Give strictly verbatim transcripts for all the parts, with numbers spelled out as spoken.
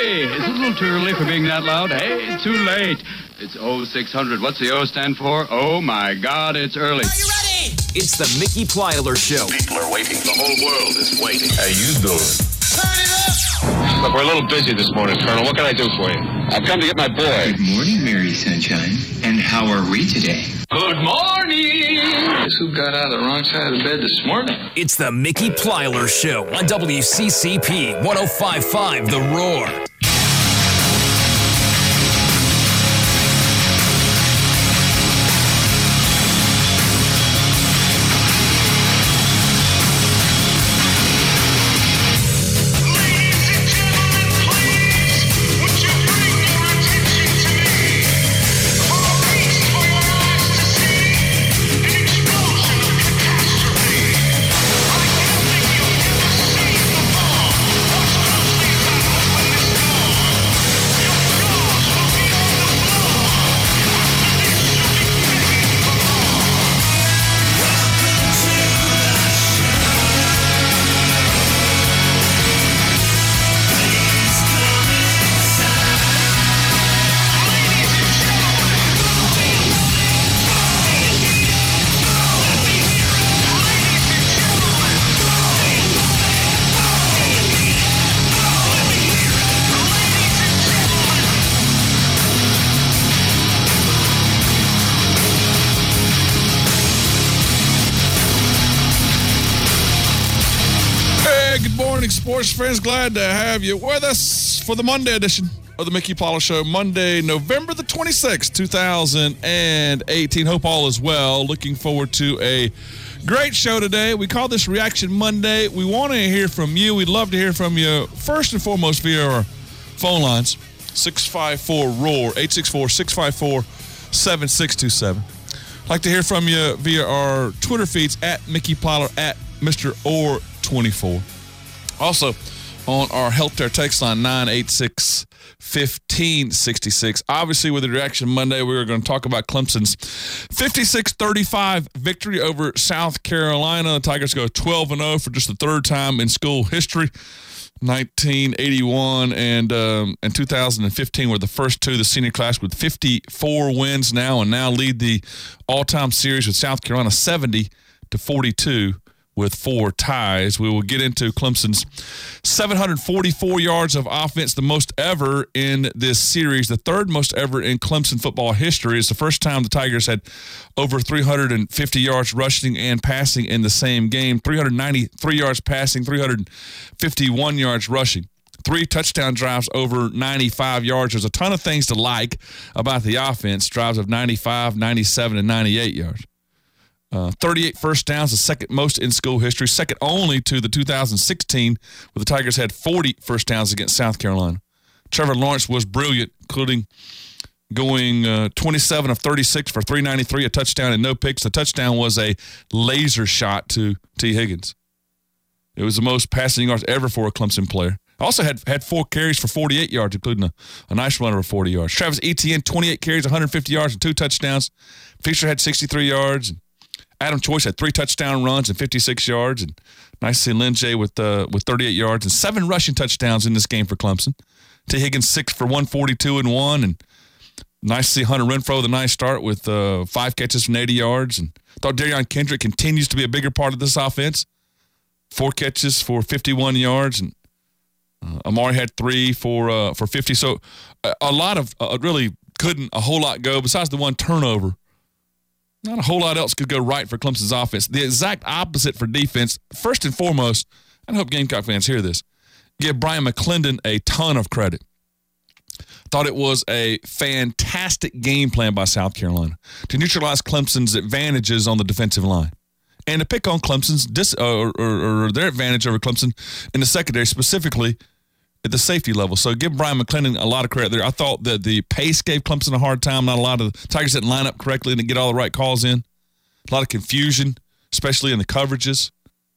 Hey, it's a little too early for being that loud. Hey, too late. It's oh six hundred. What's the O stand for? Oh, my God, it's early. Are you ready? It's the Mickey Plyler Show. People are waiting. The whole world is waiting. How you doing? Turn it up! Look, we're a little busy this morning, Colonel. What can I do for you? I've come to get my boy. Good morning, Mary Sunshine. And how are we today? Good morning. Guess who got out of the wrong side of the bed this morning? It's the Mickey Plyler Show on W C C P one oh five point five The Roar. Sports friends, glad to have you with us for the Monday edition of the Mickey Plyler Show. Monday, November the twenty-sixth, two thousand eighteen. Hope all is well. Looking forward to a great show today. We call this Reaction Monday. We want to hear from you. We'd love to hear from you first and foremost via our phone lines, six five four ROAR, eight six four, six five four, seven six two seven. I'd like to hear from you via our Twitter feeds at Mickey Plyler, at Mister Orr twenty-four. Also, on our Healthcare text line, nine eight six, one five six six. Obviously, with the Reaction Monday, we are going to talk about Clemson's fifty-six thirty-five victory over South Carolina. The Tigers go twelve and oh for just the third time in school history. nineteen eighty-one and um, and two thousand fifteen were the first two. The senior class with fifty-four wins now, and now lead the all-time series with South Carolina seventy to forty-two. With four ties. We will get into Clemson's seven hundred forty-four yards of offense, the most ever in this series, the third most ever in Clemson football history. It's the first time the Tigers had over three hundred fifty yards rushing and passing in the same game, three hundred ninety-three yards passing, three hundred fifty-one yards rushing. Three touchdown drives over ninety-five yards. There's a ton of things to like about the offense, drives of ninety-five, ninety-seven, and ninety-eight yards. Uh, thirty-eight first downs, the second most in school history, second only to the two thousand sixteen, where the Tigers had forty first downs against South Carolina. Trevor Lawrence was brilliant, including going uh, twenty-seven of thirty-six for three ninety-three, a touchdown and no picks. The touchdown was a laser shot to T. Higgins. It was the most passing yards ever for a Clemson player. Also had had four carries for forty-eight yards, including a, a nice runner of forty yards. Travis Etienne, twenty-eight carries, one hundred fifty yards, and two touchdowns. Fisher had sixty-three yards. And Adam Choice had three touchdown runs and fifty-six yards. And nice to see Lynn Jay with, uh, with thirty-eight yards and seven rushing touchdowns in this game for Clemson. T. Higgins, six for one forty-two and one. And nice to see Hunter Renfrow with a nice start with uh, five catches from eighty yards. And I thought Darion Kendrick continues to be a bigger part of this offense. Four catches for fifty-one yards. And uh, Amari had three for uh, for fifty. So uh, a lot of, uh, really couldn't a whole lot go besides the one turnover. Not a whole lot else could go right for Clemson's offense. The exact opposite for defense. First and foremost, I hope Gamecock fans hear this, give Brian McClendon a ton of credit. Thought it was a fantastic game plan by South Carolina to neutralize Clemson's advantages on the defensive line and to pick on Clemson's dis- or, or, or their advantage over Clemson in the secondary, specifically at the safety level. So give Brian McClendon a lot of credit there. I thought that the pace gave Clemson a hard time. Not a lot of the Tigers didn't line up correctly and didn't get all the right calls in. A lot of confusion, especially in the coverages.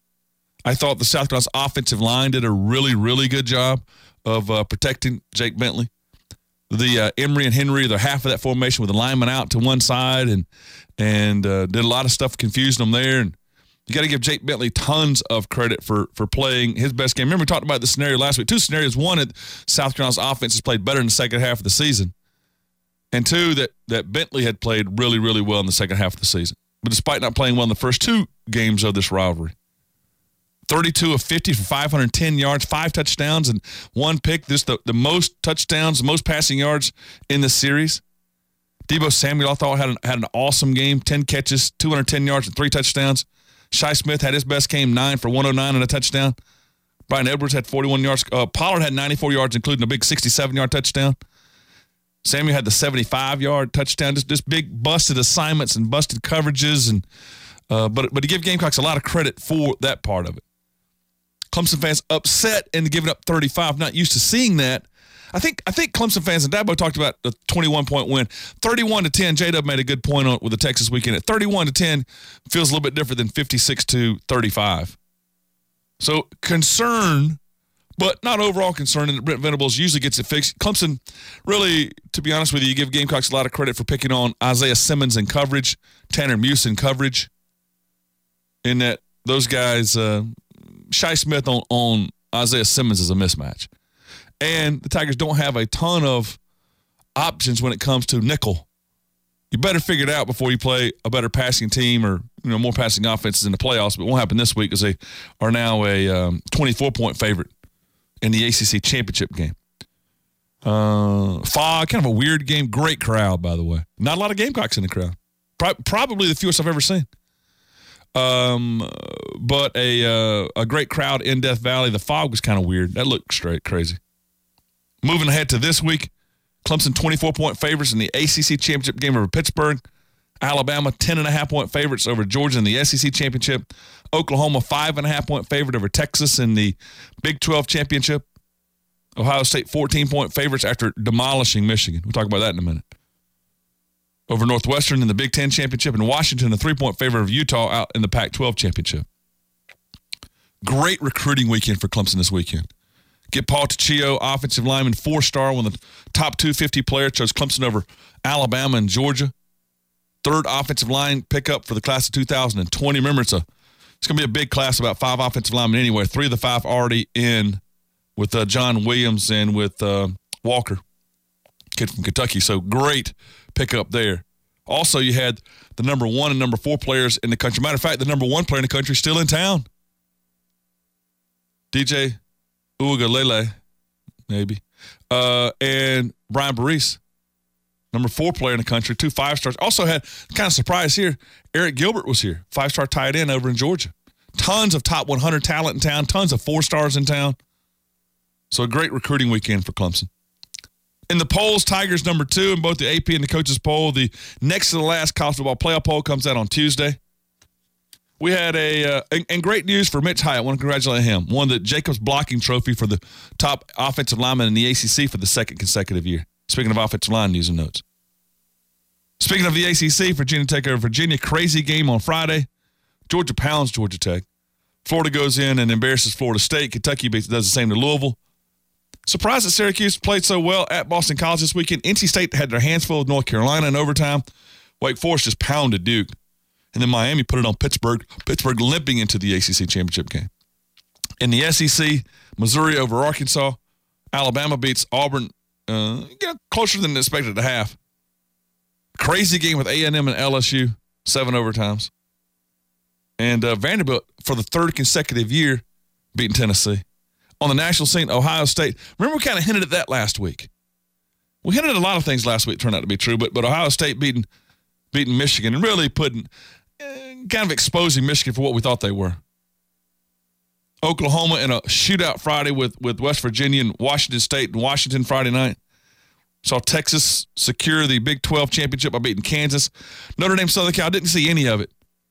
I thought the South Carolina offensive line did a really, really good job of uh, protecting Jake Bentley. The uh, Emery and Henry, they're half of that formation with the lineman out to one side and and uh, did a lot of stuff confusing them there. And You got to give Jake Bentley tons of credit for for playing his best game. Remember, we talked about the scenario last week. Two scenarios. One, that South Carolina's offense has played better in the second half of the season. And two, that, that Bentley had played really, really well in the second half of the season. But despite not playing well in the first two games of this rivalry, thirty-two of fifty for five hundred ten yards, five touchdowns, and one pick. This the, the most touchdowns, the most passing yards in the series. Deebo Samuel, I thought, had an, had an awesome game. ten catches, two hundred ten yards, and three touchdowns. Shi Smith had his best game, nine for one oh nine and a touchdown. Brian Edwards had forty-one yards. Uh, Pollard had ninety-four yards, including a big sixty-seven-yard touchdown. Samuel had the seventy-five-yard touchdown. Just, just big busted assignments and busted coverages. and uh, But but to give Gamecocks a lot of credit for that part of it. Clemson fans upset and giving up thirty-five. Not used to seeing that. I think I think Clemson fans, and Dabo talked about the twenty-one point win. thirty-one to ten, J-Dub made a good point on with the Texas weekend. At thirty-one to ten feels a little bit different than fifty-six to thirty-five. So concern, but not overall concern, and Brent Venables usually gets it fixed. Clemson, really, to be honest with you, you give Gamecocks a lot of credit for picking on Isaiah Simmons in coverage, Tanner Muse in coverage, in that those guys, uh, Shi Smith on, on Isaiah Simmons is a mismatch. And the Tigers don't have a ton of options when it comes to nickel. You better figure it out before you play a better passing team or, you know, more passing offenses in the playoffs. But it won't happen this week because they are now a um, twenty-four point favorite in the A C C championship game. Uh, Fog, kind of a weird game. Great crowd, by the way. Not a lot of Gamecocks in the crowd. Pro- probably the fewest I've ever seen. Um, but a uh, a great crowd in Death Valley. The Fog was kind of weird. That looked straight crazy. Moving ahead to this week, Clemson twenty-four point favorites in the A C C championship game over Pittsburgh. Alabama ten and a half point favorites over Georgia in the S E C championship. Oklahoma five and a half point favorite over Texas in the Big twelve championship. Ohio State fourteen point favorites after demolishing Michigan. We'll talk about that in a minute. Over Northwestern in the Big Ten championship, and Washington a three point favorite of Utah out in the Pac twelve championship. Great recruiting weekend for Clemson this weekend. Get Paul Ticcio, offensive lineman, four-star, one of the top two hundred fifty players, chose Clemson over Alabama and Georgia. Third offensive line pickup for the class of two thousand twenty. Remember, it's a it's going to be a big class, about five offensive linemen anyway. Three of the five already in with uh, John Williams and with uh, Walker, kid from Kentucky. So great pickup there. Also, you had the number one and number four players in the country. Matter of fact, the number one player in the country is still in town. D J Uiagalelei, maybe, uh, and Brian Boris, number four player in the country, two five stars. Also had kind of surprise here. Eric Gilbert was here, five star tight end over in Georgia. Tons of top one hundred talent in town, tons of four stars in town. So a great recruiting weekend for Clemson. In the polls, Tigers number two in both the A P and the coaches poll. The next to the last college football playoff poll comes out on Tuesday. We had a, uh, and, and great news for Mitch Hyatt. I want to congratulate him. Won the Jacobs Blocking Trophy for the top offensive lineman in the A C C for the second consecutive year. Speaking of offensive line news and notes. Speaking of the A C C, Virginia Tech over Virginia. Crazy game on Friday. Georgia pounds Georgia Tech. Florida goes in and embarrasses Florida State. Kentucky does the same to Louisville. Surprised that Syracuse played so well at Boston College this weekend. N C State had their hands full with North Carolina in overtime. Wake Forest just pounded Duke. And then Miami put it on Pittsburgh. Pittsburgh limping into the A C C championship game. In the S E C, Missouri over Arkansas. Alabama beats Auburn uh, you know, closer than expected to half. Crazy game with A and M and L S U, seven overtimes. And uh, Vanderbilt, for the third consecutive year, beating Tennessee. On the national scene, Ohio State. Remember, we kind of hinted at that last week. We hinted at a lot of things last week turned out to be true, but but Ohio State beating beating Michigan and really putting, eh, kind of exposing Michigan for what we thought they were. Oklahoma in a shootout Friday with, with West Virginia and Washington State and Washington Friday night. Saw Texas secure the Big twelve championship by beating Kansas. Notre Dame, Southern Cal, didn't see any of it.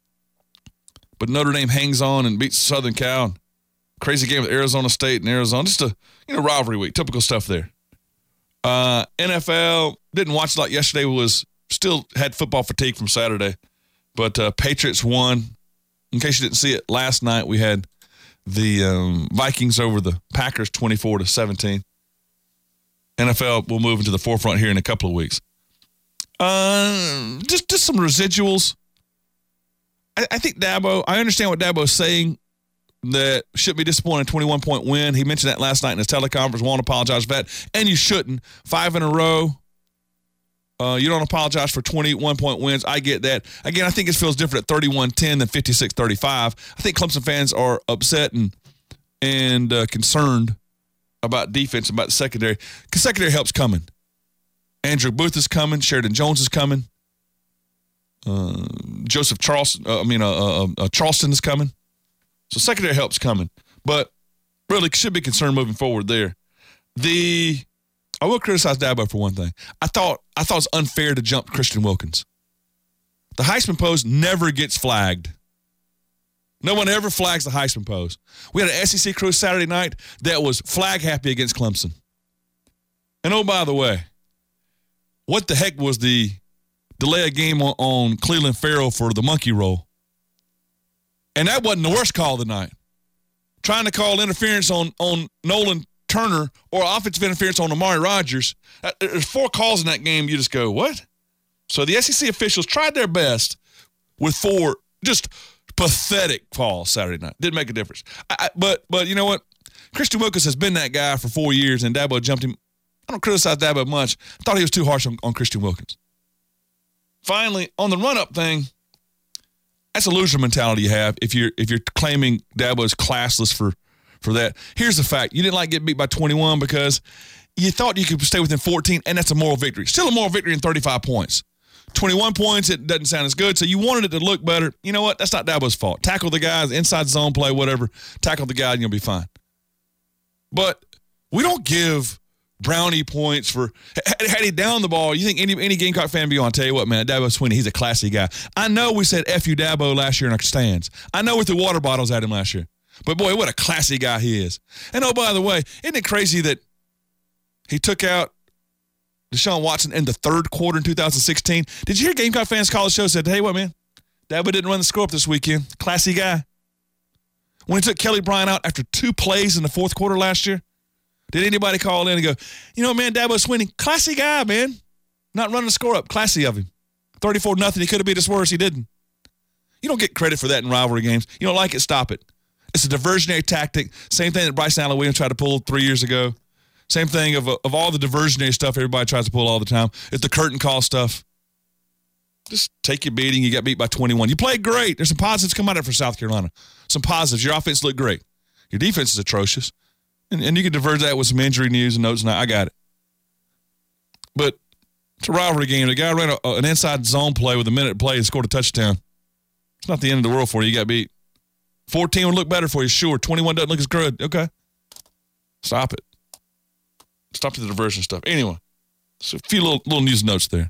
But Notre Dame hangs on and beats Southern Cal. Crazy game with Arizona State and Arizona. Just a, you know, rivalry week. Typical stuff there. Uh, N F L, didn't watch a lot yesterday. Was still had football fatigue from Saturday. But uh, Patriots won. In case you didn't see it, last night we had the um, Vikings over the Packers twenty-four to seventeen. N F L will move into the forefront here in a couple of weeks. Uh, just, just some residuals. I, I think Dabo, I understand what Dabo's saying, that should be disappointed, twenty-one point win. He mentioned that last night in his teleconference, won't apologize for that. And you shouldn't. Five in a row. Uh, you don't apologize for twenty-one point wins. I get that. Again, I think it feels different at thirty-one ten than fifty-six thirty-five. I think Clemson fans are upset and and uh, concerned about defense, about the secondary, because secondary help's coming. Andrew Booth is coming. Sheridan Jones is coming. Uh, Joseph Charleston, uh, I mean, uh, uh, uh, Charleston is coming. So secondary help's coming. But really should be concerned moving forward there. The I will criticize Dabo for one thing. I thought I thought it was unfair to jump Christian Wilkins. The Heisman pose never gets flagged. No one ever flags the Heisman pose. We had an S E C crew Saturday night that was flag happy against Clemson. And oh, by the way, what the heck was the delay a game on, on Cleveland Farrell for the monkey roll? And that wasn't the worst call of the night. Trying to call interference on, on Nolan Turner or offensive interference on Amari Rodgers. There's four calls in that game. You just go, what? So the S E C officials tried their best with four just pathetic calls Saturday night. Didn't make a difference. I, I, but but you know what? Christian Wilkins has been that guy for four years, and Dabo jumped him. I don't criticize Dabo much. I thought he was too harsh on, on Christian Wilkins. Finally, on the run-up thing, that's a loser mentality you have if you're if you're claiming Dabo is classless for for that. Here's the fact. You didn't like get beat by twenty-one because you thought you could stay within fourteen, and that's a moral victory. Still a moral victory in thirty-five points. twenty-one points, it doesn't sound as good, so you wanted it to look better. You know what? That's not Dabo's fault. Tackle the guys, inside zone play, whatever. Tackle the guy, and you'll be fine. But we don't give brownie points for – had he down the ball, you think any any Gamecock fan be on? I'll tell you what, man, Dabo Swinney, he's a classy guy. I know we said F you Dabo last year in our stands. I know we threw water bottles at him last year. But, boy, what a classy guy he is. And, oh, by the way, isn't it crazy that he took out Deshaun Watson in the third quarter in two thousand sixteen? Did you hear Gamecock fans call the show and said, hey, what, man, Dabo didn't run the score up this weekend. Classy guy. When he took Kelly Bryant out after two plays in the fourth quarter last year, did anybody call in and go, you know, man, Dabo Swinney, classy guy, man. Not running the score up. Classy of him. thirty-four nothing. He could have beat us worse. He didn't. You don't get credit for that in rivalry games. You don't like it, stop it. It's a diversionary tactic. Same thing that Bryce Allen Williams tried to pull three years ago. Same thing of of all the diversionary stuff everybody tries to pull all the time. It's the curtain call stuff. Just take your beating. You got beat by twenty-one. You played great. There's some positives come out of it for South Carolina. Some positives. Your offense looked great. Your defense is atrocious. And, and you can diverge that with some injury news and notes. And I got it. But it's a rivalry game. The guy ran a, an inside zone play with a minute to play and scored a touchdown. It's not the end of the world for you. You got beat. fourteen would look better for you, sure. twenty-one doesn't look as good. Okay. Stop it. Stop the diversion stuff. Anyway, so a few little, little news notes there.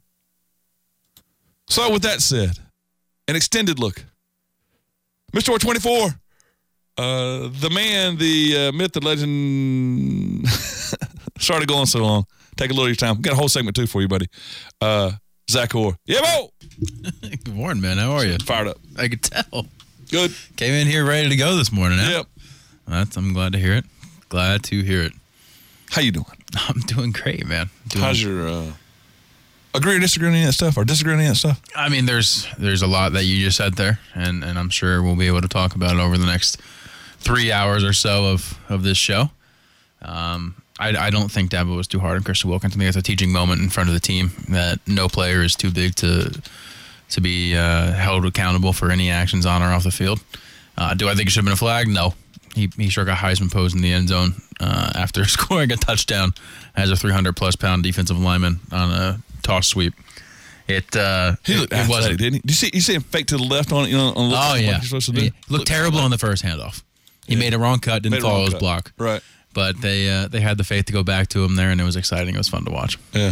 So with that said, an extended look. Mister twenty-four, uh, the man, the uh, myth, the legend. Sorry to go on so long. Take a little of your time. Got a whole segment too for you, buddy. Uh, Zach Orr. Yeah, Bo. Good morning, man. How are you? Fired up. I could tell. Good. Came in here ready to go this morning. Huh? Yep. That's, I'm glad to hear it. Glad to hear it. How you doing? I'm doing great, man. Doing, How's your uh, agree or disagree on any of that stuff, or disagree on any of that stuff? I mean, there's there's a lot that you just said there, and, and I'm sure we'll be able to talk about it over the next three hours or so of, of this show. Um, I, I don't think Dabo was too hard on Christian Wilkins. I think it's a teaching moment in front of the team that no player is too big to to be uh, held accountable for any actions on or off the field. Uh, do I think it should have been a flag? No. He he sure got Heisman pose in the end zone uh, after scoring a touchdown as a three hundred plus pound defensive lineman on a toss sweep. It uh, he looked it, it wasn't. Didn't he? Did you see? You see him fake to the left on it? You know, on the oh left, yeah, like you're supposed to do? He looked, looked terrible on the first handoff. He yeah. made a wrong cut, didn't made follow his cut. block. Right. But they uh, they had the faith to go back to him there, and it was exciting. It was fun to watch. Yeah.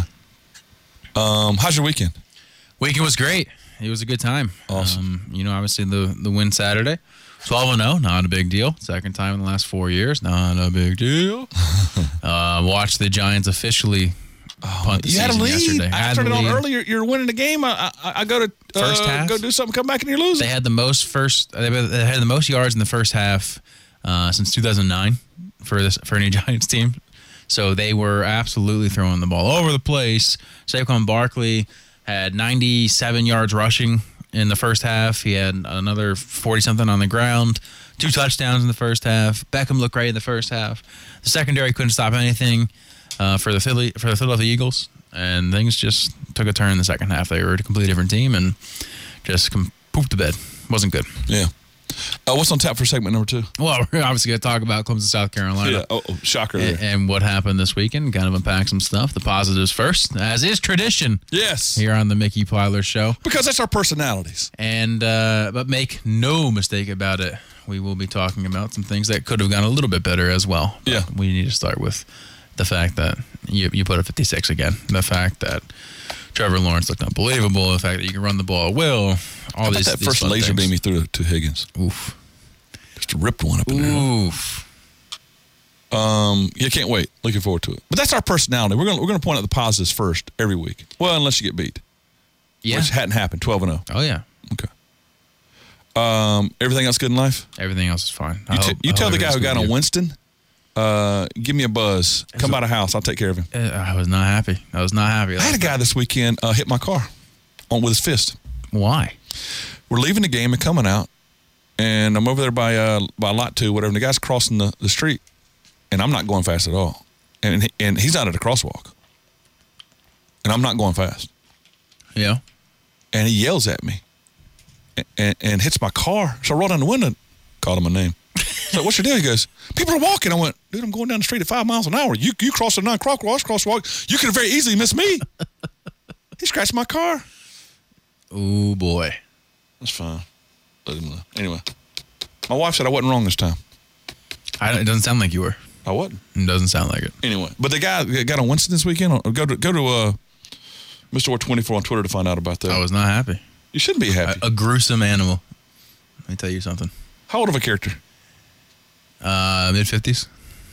Um, how's your weekend? Weekend was great. It was a good time. Awesome. Um, you know, obviously the the win Saturday. twelve and oh, not a big deal. Second time in the last four years, not a big deal. uh, watched the Giants officially oh, punt the you season had a lead. yesterday. I had turned it on lead. earlier. You're winning the game. I, I, I go to uh, first half. Go do something. Come back and you're losing. They had the most first. They had the most yards in the first half uh, since two thousand nine for this for any Giants team. So they were absolutely throwing the ball all over the place. Saquon Barkley had ninety-seven yards rushing in the first half. He had another forty-something on the ground, two touchdowns in the first half. Beckham looked great in the first half. The secondary couldn't stop anything uh, for the Philly for the Philadelphia Eagles, and things just took a turn in the second half. They were a completely different team and just com- pooped the bed. Wasn't good. Yeah. Uh, what's on tap for segment number two? Well, we're obviously going to talk about Clemson, South Carolina. Yeah. Oh, oh shocker. And, and what happened this weekend. Kind of unpack some stuff. The positives first, as is tradition. Yes. Here on the Mickey Plyler Show. Because that's our personalities. And uh, but make no mistake about it, we will be talking about some things that could have gone a little bit better as well. But yeah. We need to start with the fact that you you put a fifty-six again. The fact that Trevor Lawrence looked unbelievable. The fact that you can run the ball at will. All these, that these first fun laser things. beam he threw to Higgins. Oof. Just ripped one up in there. Oof. Um, yeah, can't wait. Looking forward to it. But that's our personality. We're gonna we're gonna point out the positives first every week. Well, unless you get beat. Yeah. Which hadn't happened. Twelve and zero. Oh yeah. Okay. Um, everything else good in life? Everything else is fine. You, t- hope, you tell the guy who got on good. Winston, uh, give me a buzz. Come by the house. I'll take care of him. Uh, I was not happy. I was not happy. I had a guy this weekend uh, hit my car on with his fist. Why? We're leaving the game and coming out, and I'm over there by uh, by lot two, whatever. And the guy's crossing the, the street, and I'm not going fast at all. And he, and he's not at a crosswalk, and I'm not going fast. Yeah. And he yells at me, and, and, and hits my car. So I rolled down the window, called him a name. So what's your deal? He goes, people are walking. I went, dude, I'm going down the street at five miles an hour. You you cross a non-crosswalk, crosswalk. You could have very easily missed me. He scratched my car. Oh boy. That's fine. Let him know. Anyway, my wife said I wasn't wrong this time. I, it doesn't sound like you were. I wasn't. It doesn't sound like it. Anyway, but the guy that got on Winston this weekend, go to go to uh, Mister Ward twenty-four on Twitter to find out about that. I was not happy. You shouldn't be happy. A, a gruesome animal. Let me tell you something. How old of a character? Uh, mid fifties.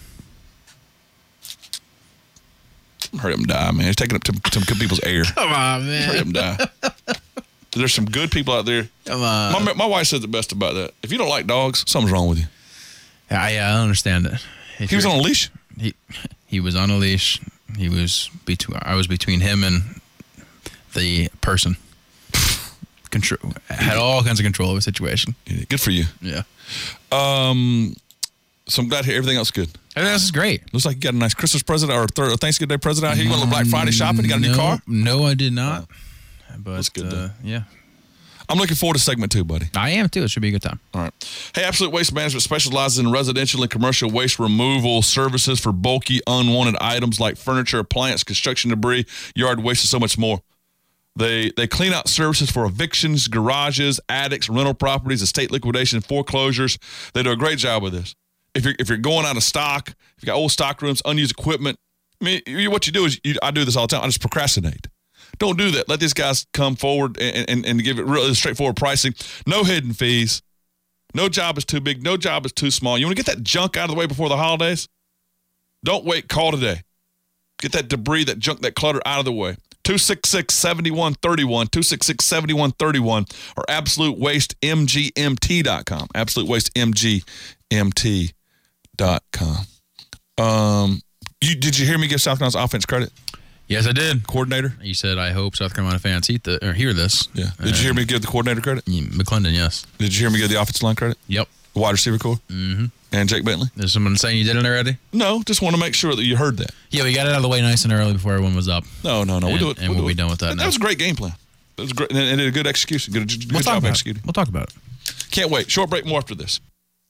Hurry up and die, man. He's taking up some, some good people's air. Come on, man. Hurry up and die. There's some good people out there. Come on. My, my wife said the best about that. If you don't like dogs, something's wrong with you. Yeah, I, I understand it. If He was you're- on a leash? He he was on a leash. He was between. I was between him and the person. Control had all kinds of control of the situation. Yeah, good for you. Yeah. Um, so I'm glad to hear everything else good. Everything else is great. Looks like you got a nice Christmas present or third, Thanksgiving Day present out here. You went to Black Friday shopping? You got a new no, car? No, I did not. But That's good, uh, though. yeah, I'm looking forward to segment two, buddy. I am too. It should be a good time. All right. Hey, Absolute Waste Management specializes in residential and commercial waste removal services for bulky, unwanted items like furniture, appliance, construction debris, yard waste, and so much more. They they clean out services for evictions, garages, attics, rental properties, estate liquidation, foreclosures. They do a great job with this. If you're if you're going out of stock, if you got old stock rooms, unused equipment, I mean, you, what you do is you, I do this all the time. I just procrastinate. Don't do that. Let these guys come forward and, and, and give it really straightforward pricing. No hidden fees. No job is too big. No job is too small. You want to get that junk out of the way before the holidays? Don't wait. Call today. Get that debris, that junk, that clutter out of the way. two six six, seven one three one, two six six, seven one three one, or absolute waste m g m t dot com. absolute waste m g m t dot com. Um, you, did you hear me give South Carolina's offense credit? Yes, I did. Coordinator? You said, I hope South Carolina fans eat the, or hear this. Yeah. Did you hear me give the coordinator credit? McClendon, yes. Did you hear me give the offensive line credit? Yep. The wide receiver core? Mm-hmm. And Jake Bentley? There's someone saying you did it already? No, just want to make sure that you heard that. Yeah, we got it out of the way nice and early before everyone was up. No, no, no. And, we'll do it. And we'll, we'll do be it. done with that That, now. that was a great game plan. That was great. And, and a good execution. Good, good we'll talk job about executing. it. We'll talk about it. Can't wait. Short break more after this.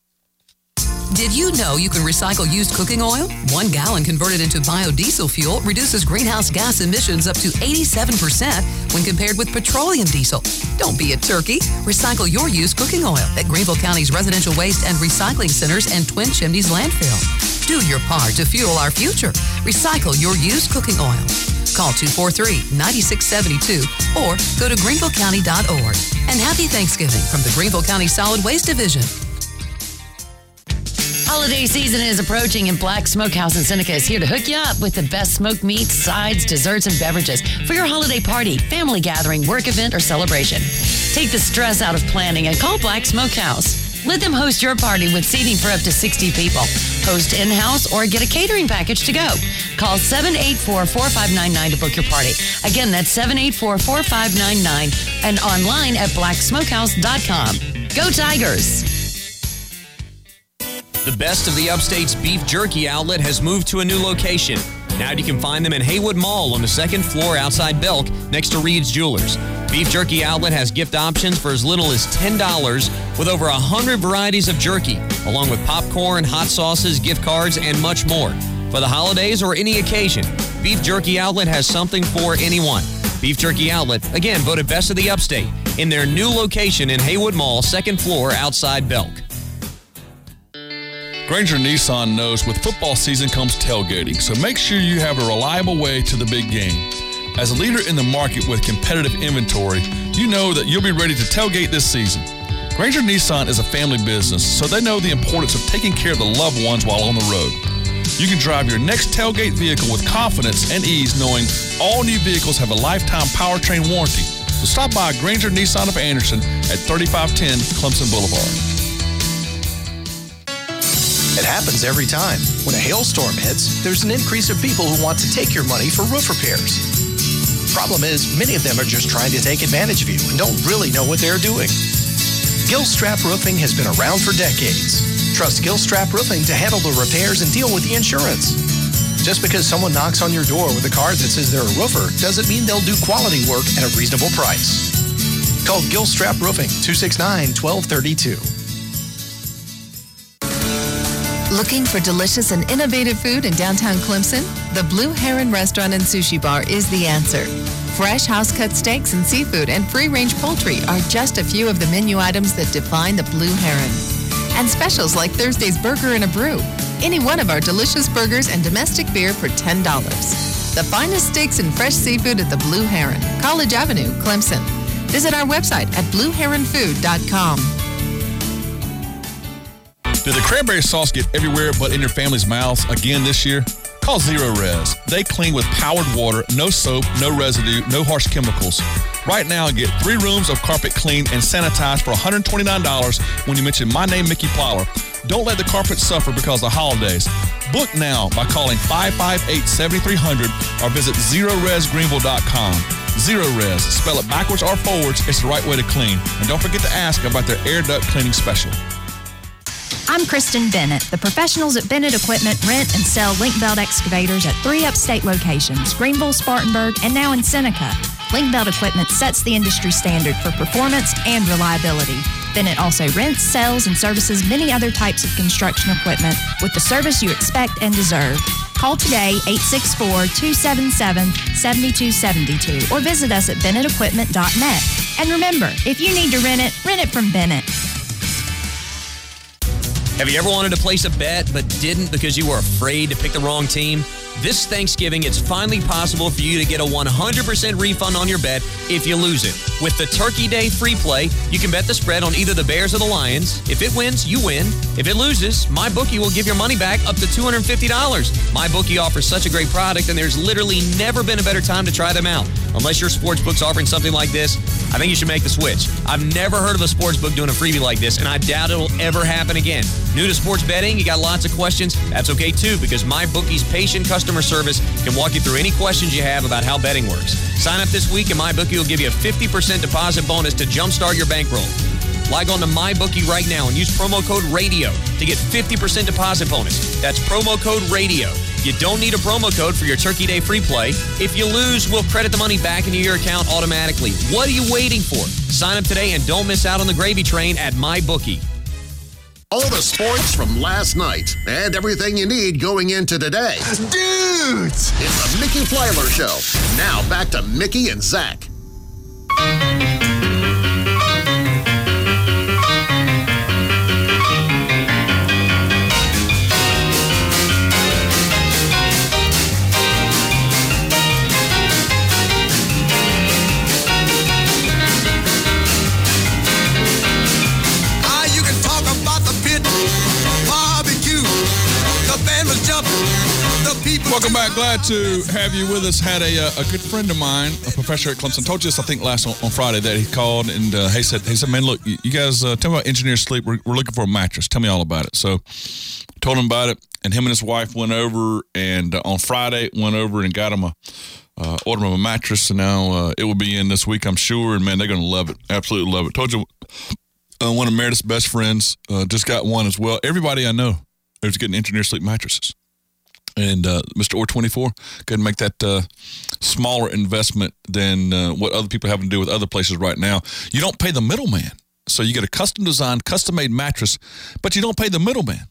Did you know you can recycle used cooking oil? One gallon converted into biodiesel fuel reduces greenhouse gas emissions up to eighty-seven percent when compared with petroleum diesel. Don't be a turkey. Recycle your used cooking oil at Greenville County's Residential Waste and Recycling Centers and Twin Chimneys Landfill. Do your part to fuel our future. Recycle your used cooking oil. Call two four three, nine six seven two or go to greenville county dot org. And happy Thanksgiving from the Greenville County Solid Waste Division. Holiday season is approaching, and Black Smokehouse in Seneca is here to hook you up with the best smoked meats, sides, desserts, and beverages for your holiday party, family gathering, work event, or celebration. Take the stress out of planning and call Black Smokehouse. Let them host your party with seating for up to sixty people. host in-house, or get a catering package to go. Call seven eight four, four five nine nine to book your party. Again, that's seven eight four, four five nine nine and online at black smokehouse dot com. Go Tigers! The best of the Upstate's beef jerky outlet has moved to a new location. Now you can find them in Haywood Mall on the second floor outside Belk next to Reed's Jewelers. Beef Jerky Outlet has gift options for as little as ten dollars with over one hundred varieties of jerky, along with popcorn, hot sauces, gift cards, and much more. For the holidays or any occasion, Beef Jerky Outlet has something for anyone. Beef Jerky Outlet, again, voted Best of the Upstate in their new location in Haywood Mall, second floor outside Belk. Granger Nissan knows with football season comes tailgating, so make sure you have a reliable way to the big game. As a leader in the market with competitive inventory, you know that you'll be ready to tailgate this season. Granger Nissan is a family business, so they know the importance of taking care of the loved ones while on the road. You can drive your next tailgate vehicle with confidence and ease knowing all new vehicles have a lifetime powertrain warranty. So stop by Granger Nissan of Anderson at thirty-five ten Clemson Boulevard. It happens every time. When a hailstorm hits, there's an increase of people who want to take your money for roof repairs. Problem is, many of them are just trying to take advantage of you and don't really know what they're doing. Gilstrap Roofing has been around for decades. Trust Gilstrap Roofing to handle the repairs and deal with the insurance. Just because someone knocks on your door with a card that says they're a roofer doesn't mean they'll do quality work at a reasonable price. Call Gilstrap Roofing, two six nine, one two three two. Looking for delicious and innovative food in downtown Clemson? The Blue Heron Restaurant and Sushi Bar is the answer. Fresh house-cut steaks and seafood and free-range poultry are just a few of the menu items that define the Blue Heron. And specials like Thursday's Burger and a Brew. Any one of our delicious burgers and domestic beer for ten dollars. The finest steaks and fresh seafood at the Blue Heron, College Avenue, Clemson. Visit our website at blue heron food dot com. Did the cranberry sauce get everywhere but in your family's mouths again this year? Call Zero Res. They clean with powered water, no soap, no residue, no harsh chemicals. Right now, get three rooms of carpet cleaned and sanitized for one hundred twenty-nine dollars when you mention my name, Mickey Plyler. Don't let the carpet suffer because of the holidays. Book now by calling five five eight, seven three zero zero or visit zero res greenville dot com. Zero Res. Spell it backwards or forwards. It's the right way to clean. And don't forget to ask about their air duct cleaning special. I'm Kristen Bennett. The professionals at Bennett Equipment rent and sell link belt excavators at three upstate locations, Greenville, Spartanburg, and now in Seneca. Link belt equipment sets the industry standard for performance and reliability. Bennett also rents, sells, and services many other types of construction equipment with the service you expect and deserve. Call today, eight six four, two seven seven, seven two seven two, or visit us at bennett equipment dot net. And remember, if you need to rent it, rent it from Bennett. Have you ever wanted to place a bet but didn't because you were afraid to pick the wrong team? This Thanksgiving, it's finally possible for you to get a one hundred percent refund on your bet if you lose it. With the Turkey Day free play, you can bet the spread on either the Bears or the Lions. If it wins, you win. If it loses, MyBookie will give your money back up to two hundred fifty dollars. MyBookie offers such a great product, and there's literally never been a better time to try them out. Unless your sportsbook's offering something like this, I think you should make the switch. I've never heard of a sportsbook doing a freebie like this, and I doubt it'll ever happen again. New to sports betting, you got lots of questions? That's okay too, because MyBookie's patient customer service can walk you through any questions you have about how betting works. Sign up this week and MyBookie will give you a fifty percent deposit bonus to jumpstart your bankroll. Log on to MyBookie right now and use promo code RADIO to get fifty percent deposit bonus. That's promo code RADIO. You don't need a promo code for your Turkey Day free play. If you lose, we'll credit the money back into your account automatically. What are you waiting for? Sign up today and don't miss out on the gravy train at MyBookie. All the sports from last night and everything you need going into today. Dudes! It's the Mickey Plyler Show. Now back to Mickey and Zach. Welcome back. Glad to have you with us. Had a, a good friend of mine, a professor at Clemson, told you this, I think, last on, on Friday that he called and uh, he said, he said, man, look, you, you guys, uh, tell me about engineer sleep. We're, we're looking for a mattress. Tell me all about it. So told him about it. and him and his wife went over, and uh, on Friday went over and got him a uh, ordered him a mattress, and now uh, it will be in this week, I'm sure. And man, they're going to love it, absolutely love it. Told you, uh, one of Meredith's best friends uh, just got one as well. Everybody I know is getting Engineer Sleep mattresses. And uh, Mister Orr twenty-four, go ahead and make that uh, smaller investment than uh, what other people have to do with other places right now. You don't pay the middleman. So you get a custom designed, custom made mattress, but you don't pay the middleman.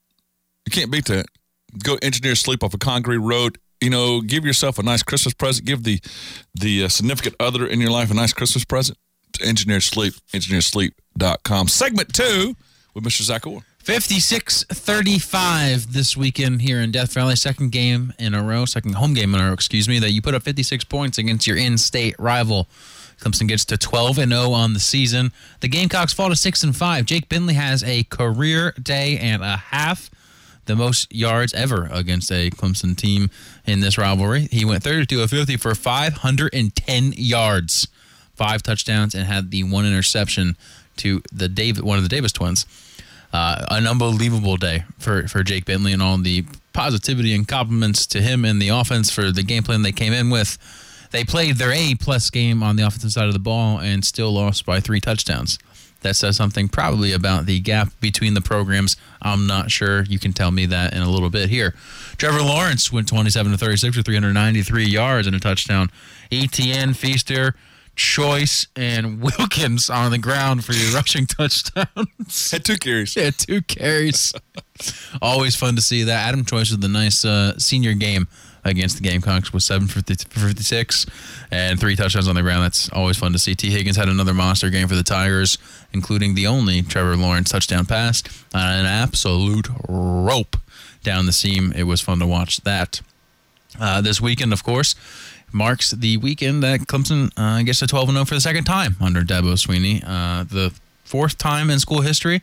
You can't beat that. Go Engineer Sleep off of Congaree Road. You know, give yourself a nice Christmas present. Give the the uh, significant other in your life a nice Christmas present. To Engineer Sleep, engineer sleep dot com. Segment two with Mister Zach Orr. fifty-six thirty-five this weekend here in Death Valley. Second game in a row, second home game in a row, excuse me, that you put up fifty-six points against your in-state rival. Clemson gets to twelve and oh on the season. The Gamecocks fall to six and five. Jake Bentley has a career day and a half, the most yards ever against a Clemson team in this rivalry. He went thirty-two of fifty for five hundred ten yards, five touchdowns, and had the one interception to the David, one of the Davis twins. Uh, an unbelievable day for, for Jake Bentley, and all the positivity and compliments to him and the offense for the game plan they came in with. They played their A-plus game on the offensive side of the ball and still lost by three touchdowns. That says something probably about the gap between the programs. I'm not sure. You can tell me that in a little bit here. Trevor Lawrence went twenty-seven to thirty-six with three hundred ninety-three yards and a touchdown. Etienne, Feaster, Choice, and Wilkins on the ground for your rushing touchdowns. Had two carries. Yeah, two carries. Always fun to see that. Adam Choice with the nice uh, senior game against the Gamecocks with seven for fifty-six and three touchdowns on the ground. That's always fun to see. T. Higgins had another monster game for the Tigers, including the only Trevor Lawrence touchdown pass. Uh, an absolute rope down the seam. It was fun to watch that. Uh, this weekend, of course, marks the weekend that Clemson uh, gets to twelve and oh for the second time under Dabo Swinney. Uh, the fourth time in school history.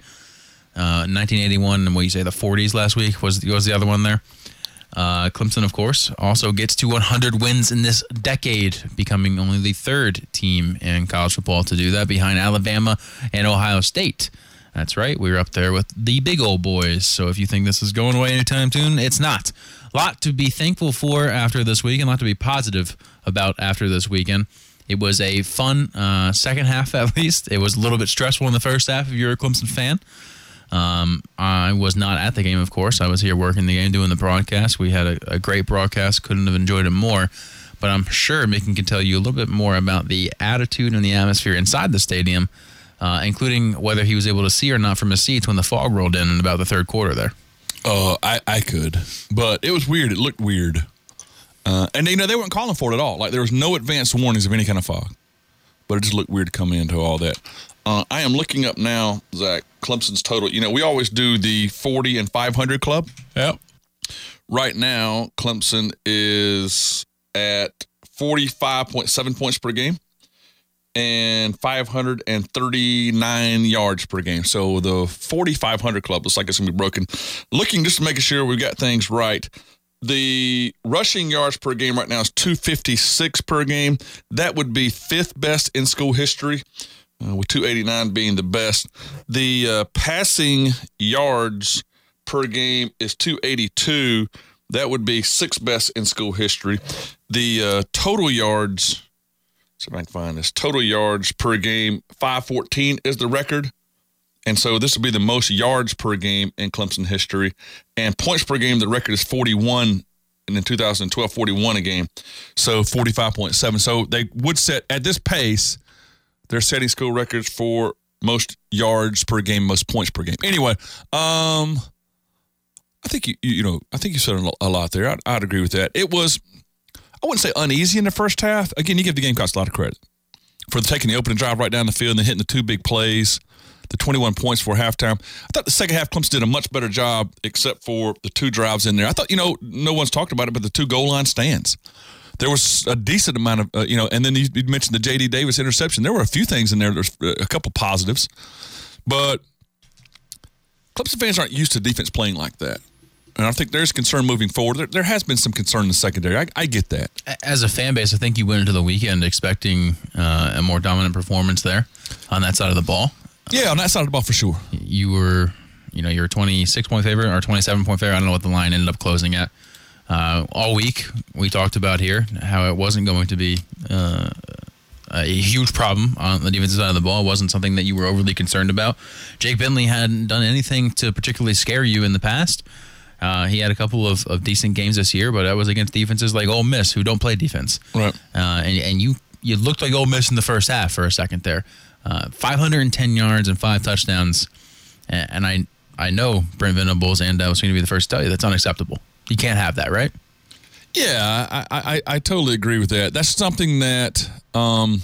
Uh, nineteen eighty-one, and what you say, the forties last week was, was the other one there. Uh, Clemson, of course, also gets to one hundred wins in this decade, becoming only the third team in college football to do that, behind Alabama and Ohio State. That's right, we were up there with the big old boys. So if you think this is going away anytime soon, it's not. A lot to be thankful for after this weekend, a lot to be positive about after this weekend. It was a fun uh, second half, at least. It was a little bit stressful in the first half if you're a Clemson fan. Um, I was not at the game, of course. I was here working the game, doing the broadcast. We had a, a great broadcast. Couldn't have enjoyed it more. But I'm sure Mickey can tell you a little bit more about the attitude and the atmosphere inside the stadium, uh, including whether he was able to see or not from his seats when the fog rolled in in about the third quarter there. Uh, I, I could. But it was weird. It looked weird. Uh, and, you know, they weren't calling for it at all. Like, there was no advance warnings of any kind of fog. But it just looked weird to come into all that. Uh, I am looking up now, Zach, Clemson's total. You know, we always do the forty and five hundred club. Yep. Right now, Clemson is at forty-five point seven points per game and five hundred thirty-nine yards per game. So the forty-five hundred club looks like it's going to be broken. Looking just to make sure we've got things right. The rushing yards per game right now is two fifty-six per game. That would be fifth best in school history. Uh, with two eighty-nine being the best. The uh, passing yards per game is two eighty-two. That would be sixth best in school history. The uh, total yards, see if I can find this, total yards per game, five fourteen is the record. And so this would be the most yards per game in Clemson history. And points per game, the record is forty-one. And in two thousand twelve, forty-one a game. So forty-five point seven. So they would set, at this pace, they're setting school records for most yards per game, most points per game. Anyway, um, I think you you know I think you said a lot there. I'd, I'd agree with that. It was, I wouldn't say uneasy in the first half. Again, you give the Gamecocks a lot of credit for taking the opening drive right down the field and then hitting the two big plays, the twenty-one points for halftime. I thought the second half Clemson did a much better job, except for the two drives in there. I thought, you know, no one's talked about it, but the two goal line stands. There was a decent amount of, uh, you know, and then you, you mentioned the J D Davis interception. There were a few things in there. There's a couple positives. But Clemson fans aren't used to defense playing like that. And I think there's concern moving forward. There, there has been some concern in the secondary. I, I get that. As a fan base, I think you went into the weekend expecting uh, a more dominant performance there on that side of the ball. Yeah, on that side of the ball for sure. You were You know, you're a twenty-six point favorite or twenty-seven point favorite. I don't know what the line ended up closing at. Uh, all week, we talked about here how it wasn't going to be uh, a huge problem on the defensive side of the ball. It wasn't something that you were overly concerned about. Jake Bentley hadn't done anything to particularly scare you in the past. Uh, he had a couple of, of decent games this year, but that was against defenses like Ole Miss, who don't play defense. Right. Uh, and and you, you looked like Ole Miss in the first half for a second there. Uh, five hundred ten yards and five touchdowns. And, and I I know Brent Venables and I was going to be the first to tell you that's unacceptable. You can't have that, right? Yeah, I, I, I totally agree with that. That's something that um,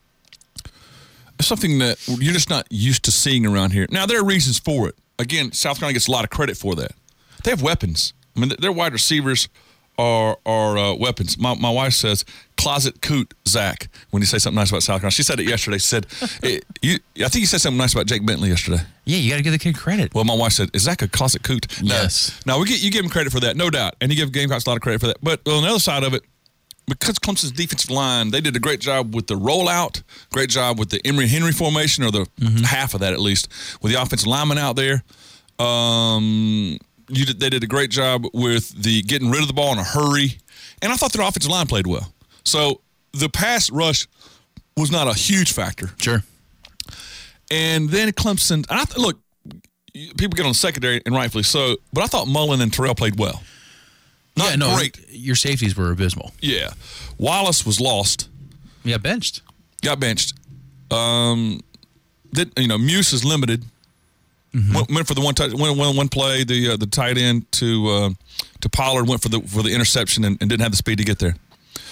something that you're just not used to seeing around here. Now, there are reasons for it. Again, South Carolina gets a lot of credit for that. They have weapons. I mean, their wide receivers are are uh, weapons. My my wife says, closet coot Zach, when you say something nice about South Carolina. She said it yesterday. She said, it, you, I think you said something nice about Jake Bentley yesterday. Yeah, you got to give the kid credit. Well, my wife said, is Zach a closet coot? No. Yes. No, we get, you give him credit for that, no doubt. And you give Gamecocks a lot of credit for that. But on the other side of it, because Clemson's defensive line, they did a great job with the rollout, great job with the Emory Henry formation, or the mm-hmm. half of that at least, with the offensive lineman out there. Um, you did, they did a great job with the getting rid of the ball in a hurry. And I thought their offensive line played well. So the pass rush was not a huge factor. Sure. And then Clemson, and I th- look, people get on the secondary, and rightfully so, but I thought Mullen and Terrell played well. Not yeah, no, great. Your safeties were abysmal. Yeah. Wallace was lost. He got benched. Got benched. Um, did, you know, Muse is limited. Mm-hmm. Went, went for the one touch, went, went one play. The uh, the tight end to uh, to Pollard went for the for the interception and, and didn't have the speed to get there.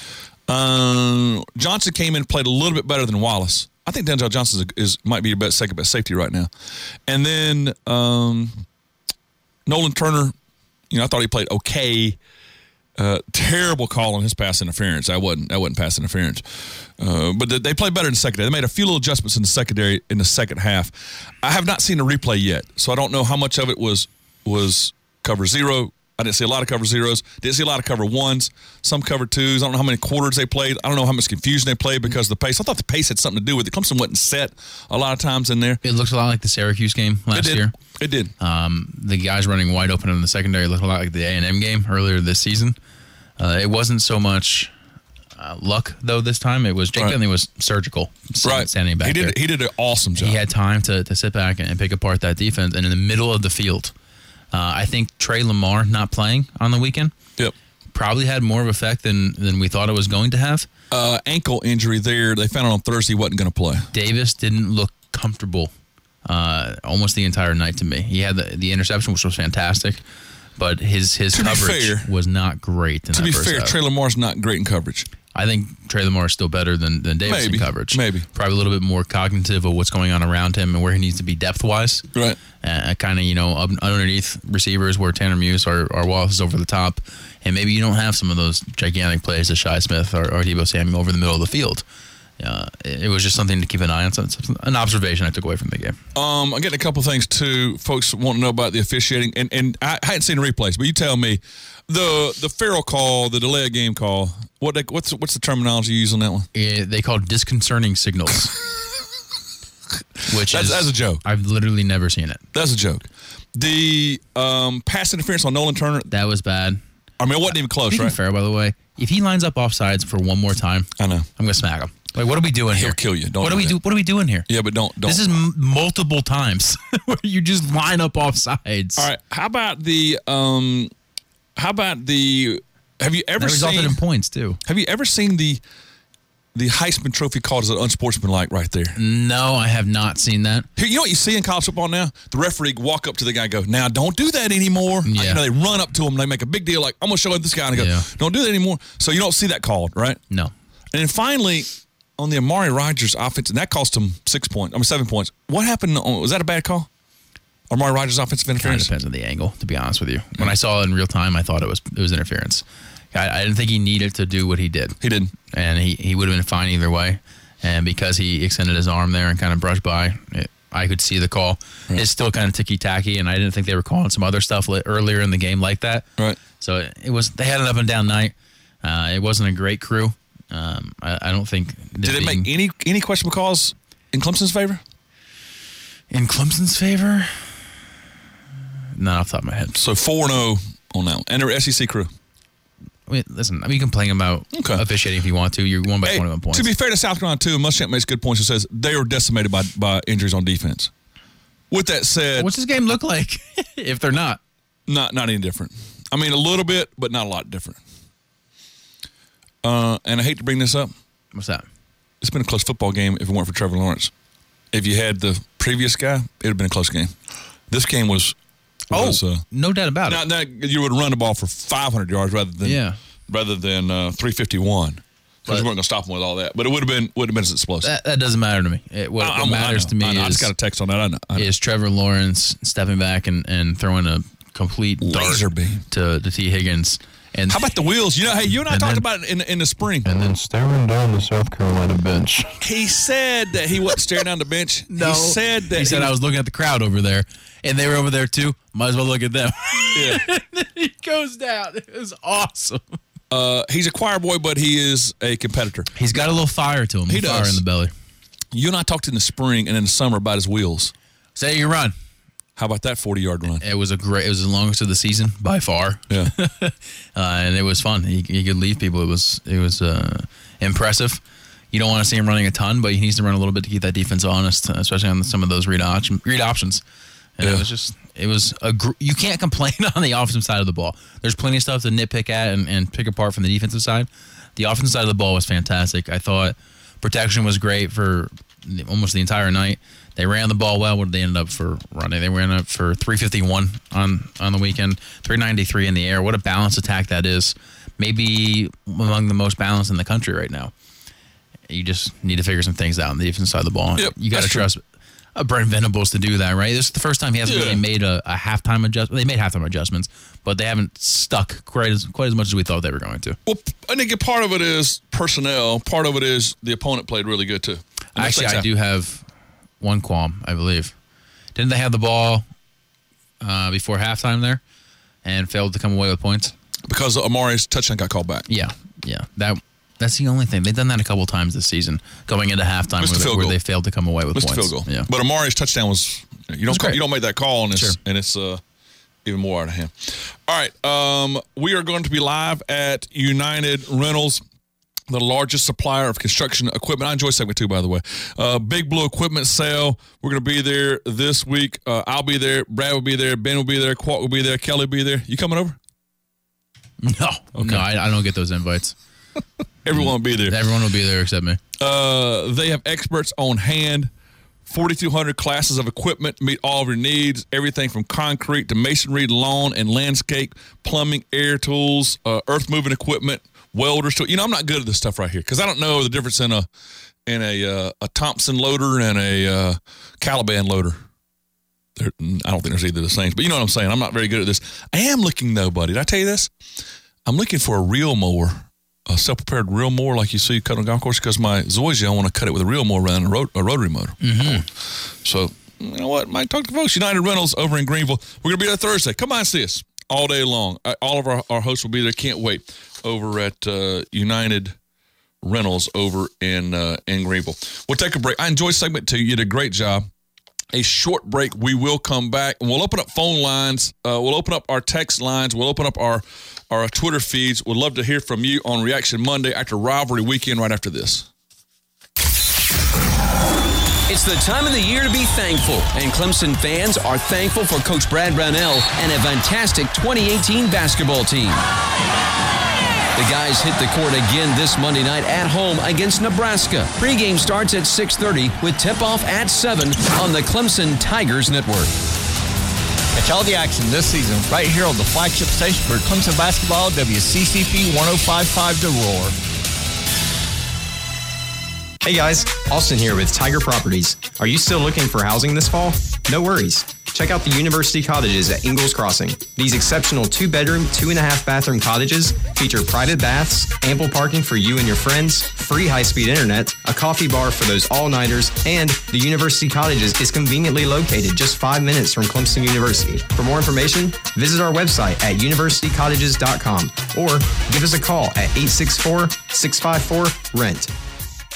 Um, Johnson came in and played a little bit better than Wallace. I think Denzel Johnson is, is might be your best second best safety right now. And then um, Nolan Turner, you know, I thought he played okay. Uh, terrible call on his pass interference. I wasn't. That wasn't pass interference. Uh, but they, they played better in the secondary. They made a few little adjustments in the secondary in the second half. I have not seen a replay yet, so I don't know how much of it was was cover zero. I didn't see a lot of cover zeros. Didn't see a lot of cover ones. Some cover twos. I don't know how many quarters they played. I don't know how much confusion they played because of the pace. I thought the pace had something to do with it. Clemson wasn't set a lot of times in there. It looked a lot like the Syracuse game last it did. year. It did. Um, the guys running wide open in the secondary looked a lot like the A and M game earlier this season. Uh, it wasn't so much uh, luck, though, this time. It was Jake Right. Bentley was surgical stand, Right. standing back he did, there. He did an awesome job. He had time to, to sit back and, and pick apart that defense. And in the middle of the field, uh, I think Trey Lamar not playing on the weekend Yep. probably had more of an effect than, than we thought it was going to have. Uh, ankle injury there. They found out on Thursday he wasn't going to play. Davis didn't look comfortable uh, almost the entire night to me. He had the, the interception, which was fantastic. But his his To be coverage fair- was not great in To that be first fair, half. Trey Lamar's not great in coverage. I think Trey Lamar is still better than, than Davis Maybe, in coverage. maybe. Probably a little bit more cognitive of what's going on around him and where he needs to be depth-wise. Right. Uh, kind of, you know, up, underneath receivers where Tanner Muse or, or Wallace is over the top. And maybe you don't have some of those gigantic plays as Shi Smith or, or Deebo Samuel over the middle of the field. Uh, it, it was just something to keep an eye on. Something, an observation I took away from the game. Um, I'm getting a couple things too. Folks want to know about the officiating, and, and I hadn't seen the replays, but you tell me the the Farrell call, the delay of game call. What they, what's what's the terminology you use on that one? It, they call disconcerting signals, which That's, is that's a joke. I've literally never seen it. That's a joke. The um, pass interference on Nolan Turner. That was bad. I mean, it wasn't even close, Speaking right? fair, by the way, if he lines up offsides for one more time, I know I'm gonna smack him. Like, what are we doing He'll here? kill you. Don't what do do we that. do? What are we doing here? Yeah, but don't don't. This is m- multiple times where you just line up off sides. All right. How about the um? How about the? Have you ever That resulted seen in points too. Have you ever seen the the Heisman Trophy called as an unsportsmanlike right there? No, I have not seen that. Here, you know what you see in college football now? The referee walk up to the guy and go, now don't do that anymore. Yeah. You know, they run up to him, they make a big deal like, I'm going to show this guy, and they go, Yeah. don't do that anymore. So you don't see that called, right? No. And then finally, on the Amari Rodgers offense, and that cost him six points, I mean seven points. What happened? On, was that a bad call? Amari Rodgers offensive Kind of interference? depends on the angle, to be honest with you. When I saw it in real time, I thought it was it was interference. I, I didn't think he needed to do what he did. He didn't. And he, he would have been fine either way. And because he extended his arm there and kind of brushed by, it, I could see the call. Right. It's still kind of ticky-tacky, and I didn't think they were calling some other stuff li- earlier in the game like that. Right. So it, it was they had an up-and-down night. Uh, it wasn't a great crew. Um, I, I don't think... Did it make any any questionable calls in Clemson's favor? In Clemson's favor? not off the top of my head. So four and oh on that one. And their S E C crew. I mean, listen, I mean, you can complain about okay. officiating if you want to. You're won by hey, twenty-one points. To be fair to South Carolina, too, Muschamp makes good points. It says they were decimated by, by injuries on defense. With that said... What's this game look like if they're not? Not not any different. I mean, a little bit, but not a lot different. Uh, and I hate to bring this up. What's that? It's been a close football game if it weren't for Trevor Lawrence. If you had the previous guy, it would have been a close game. This game was... was oh, uh, no doubt about now, it. Now, you would run the ball for five hundred yards rather than yeah. rather than uh, three fifty-one. Because you weren't going to stop him with all that. But it would have been would have been as explosive. That, that doesn't matter to me. It, what, I, what matters to me I know. is... I just got a text on that. I know. I know. Is Trevor Lawrence stepping back and, and throwing a complete laser dart beam to, to T. Higgins. And how about the wheels? You know, hey, you and I and talked then, about it in, in the spring. And then staring down the South Carolina bench. He said that he wasn't staring down the bench. No. He said that he, he said was, I was looking at the crowd over there, and they were over there too. Might as well look at them. Yeah. And then he goes down. It was awesome. Uh, he's a choir boy, but he is a competitor. He's got a little fire to him. He fire does. in the belly. You and I talked in the spring and in the summer about his wheels. Say you run. How about that forty-yard run? It was a great. It was the longest of the season by far. Yeah, uh, and it was fun. He, he could leave people. It was it was uh, impressive. You don't want to see him running a ton, but he needs to run a little bit to keep that defense honest, especially on some of those read option, read options. And yeah. it was just it was a gr- you can't complain on the offensive side of the ball. There's plenty of stuff to nitpick at and, and pick apart from the defensive side. The offensive side of the ball was fantastic. I thought protection was great for almost the entire night. They ran the ball well. What did they end up for running? They ran up for three fifty-one on, on the weekend, three ninety-three in the air. What a balanced attack that is. Maybe among the most balanced in the country right now. You just need to figure some things out on the defensive side of the ball. Yep, you got to trust uh, Brent Venables to do that, right? This is the first time he hasn't yeah. really made a, a halftime adjustment. They made halftime adjustments, but they haven't stuck quite as, quite as much as we thought they were going to. Well, I think part of it is personnel. Part of it is the opponent played really good, too. And Actually, I do have... one qualm, I believe. Didn't they have the ball uh, before halftime there and failed to come away with points? Because Amari's touchdown got called back. Yeah, yeah. That That's the only thing. They've done that a couple times this season, going into halftime Missed where, the where they failed to come away with Missed points. Field goal. Yeah. But Amari's touchdown was, you don't call, you don't make that call, and it's, sure. and it's uh, even more out of hand. All right, um, we are going to be live at United Rentals, the largest supplier of construction equipment. I enjoy segment two, by the way. Uh, Big Blue Equipment Sale. We're going to be there this week. Uh, I'll be there. Brad will be there. Ben will be there. Qualt will be there. Kelly will be there. You coming over? No. Okay. No, I, I don't get those invites. Everyone will be there. Everyone will be there except me. Uh, they have experts on hand. forty-two hundred classes of equipment meet all of your needs. Everything from concrete to masonry, lawn and landscape, plumbing, air tools, uh, earth moving equipment, welders. You know, I'm not good at this stuff right here because I don't know the difference in a in a uh, a Thompson loader and a uh, Caliban loader. They're, I don't think there's either the same, but you know what I'm saying. I'm not very good at this. I am looking though, buddy. Did I tell you this? I'm looking for a reel mower, a self-prepared reel mower like you see cut on a golf course because my Zoysia, I want to cut it with a reel mower rather than a, rot- a rotary motor. Mm-hmm. So, you know what? Might talk to folks. United Rentals over in Greenville. We're going to be there Thursday. Come by and see us all day long. All of our, our hosts will be there. Can't wait. Over at uh, United Rentals over in uh, in Greenville. We'll take a break. I enjoyed segment two. You did a great job. A short break. We will come back and we'll open up phone lines. Uh, we'll open up our text lines. We'll open up our our Twitter feeds. We'd love to hear from you on Reaction Monday after rivalry weekend. Right after this. It's the time of the year to be thankful, and Clemson fans are thankful for Coach Brad Brownell and a fantastic twenty eighteen basketball team. The guys hit the court again this Monday night at home against Nebraska. Pre-game starts at six thirty with tip-off at seven on the Clemson Tigers Network. Catch all the action this season right here on the flagship station for Clemson basketball, W C C P one oh five point five The Roar. Hey guys, Austin here with Tiger Properties. Are you still looking for housing this fall? No worries. Check out the University Cottages at Ingalls Crossing. These exceptional two-bedroom, two-and-a-half bathroom cottages feature private baths, ample parking for you and your friends, free high-speed internet, a coffee bar for those all-nighters, and the University Cottages is conveniently located just five minutes from Clemson University. For more information, visit our website at university cottages dot com or give us a call at eight six four, six five four, R E N T.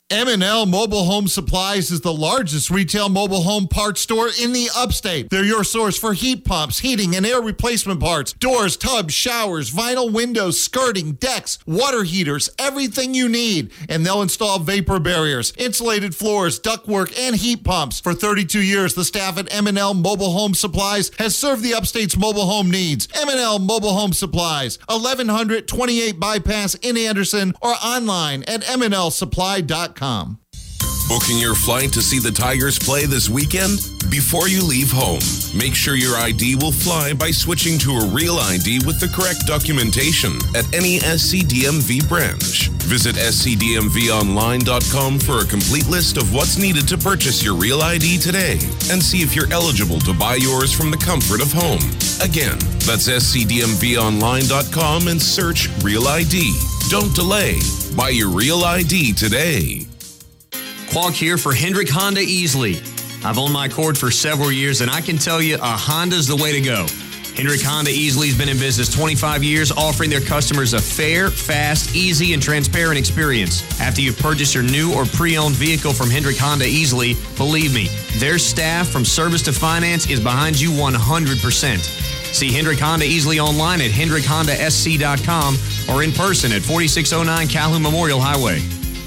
M and L Mobile Home Supplies is the largest retail mobile home parts store in the upstate. They're your source for heat pumps, heating, and air replacement parts, doors, tubs, showers, vinyl windows, skirting, decks, water heaters, everything you need. And they'll install vapor barriers, insulated floors, ductwork, and heat pumps. For thirty-two years, the staff at M and L Mobile Home Supplies has served the upstate's mobile home needs. M and L Mobile Home Supplies, eleven hundred twenty-eight Bypass in Anderson, or online at m n l supply dot com. Booking your flight to see the Tigers play this weekend? Before you leave home, make sure your I D will fly by switching to a real I D with the correct documentation at any S C D M V branch. Visit s c d m v online dot com for a complete list of what's needed to purchase your real I D today and see if you're eligible to buy yours from the comfort of home. Again, that's s c d m v online dot com and search Real I D. Don't delay. Buy your real I D today. Qualk here for Hendrick Honda Easley. I've owned my Accord for several years, and I can tell you a Honda's the way to go. Hendrick Honda Easley's been in business twenty-five years, offering their customers a fair, fast, easy, and transparent experience. After you've purchased your new or pre-owned vehicle from Hendrick Honda Easley, believe me, their staff from service to finance is behind you one hundred percent. See Hendrick Honda Easley online at hendrick honda s c dot com or in person at forty-six oh nine Calhoun Memorial Highway.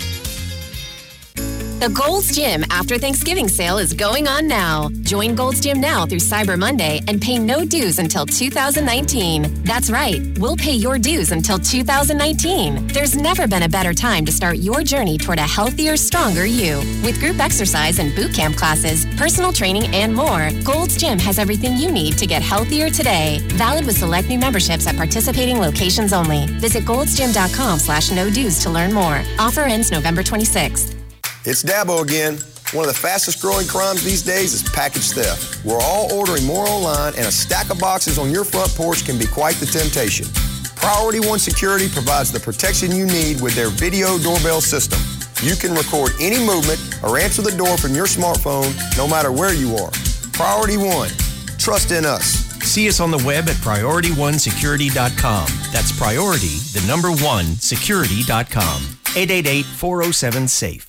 The Gold's Gym After Thanksgiving sale is going on now. Join Gold's Gym now through Cyber Monday and pay no dues until two thousand nineteen. That's right, we'll pay your dues until two thousand nineteen. There's never been a better time to start your journey toward a healthier, stronger you. With group exercise and boot camp classes, personal training, and more, Gold's Gym has everything you need to get healthier today. Valid with select new memberships at participating locations only. Visit golds gym dot com slash no dues to learn more. Offer ends November twenty-sixth. It's Dabo again. One of the fastest growing crimes these days is package theft. We're all ordering more online, and a stack of boxes on your front porch can be quite the temptation. Priority One Security provides the protection you need with their video doorbell system. You can record any movement or answer the door from your smartphone no matter where you are. Priority One. Trust in us. See us on the web at priority one security dot com. That's priority, the number one, security dot com. eight eight eight, four oh seven, SAFE.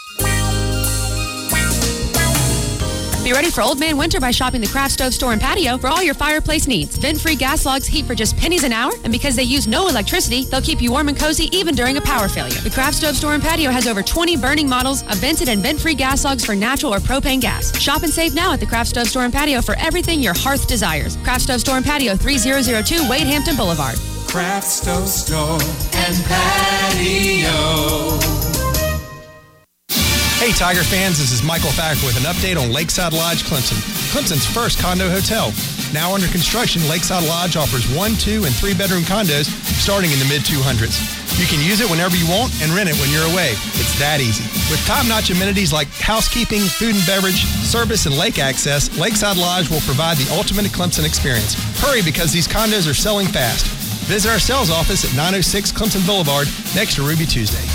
Be ready for Old Man Winter by shopping the Craft Stove Store and Patio for all your fireplace needs. Vent-free gas logs heat for just pennies an hour, and because they use no electricity, they'll keep you warm and cozy even during a power failure. The Craft Stove Store and Patio has over twenty burning models of vented and vent-free gas logs for natural or propane gas. Shop and save now at the Craft Stove Store and Patio for everything your hearth desires. Craft Stove Store and Patio, three thousand two Wade Hampton Boulevard. Craft Stove Store and Patio. Hey Tiger fans, this is Michael Thacker with an update on Lakeside Lodge Clemson, Clemson's first condo hotel. Now under construction, Lakeside Lodge offers one, two, and three bedroom condos starting in the mid two hundreds. You can use it whenever you want and rent it when you're away. It's that easy. With top-notch amenities like housekeeping, food and beverage, service, and lake access, Lakeside Lodge will provide the ultimate Clemson experience. Hurry because these condos are selling fast. Visit our sales office at nine oh six Clemson Boulevard next to Ruby Tuesday.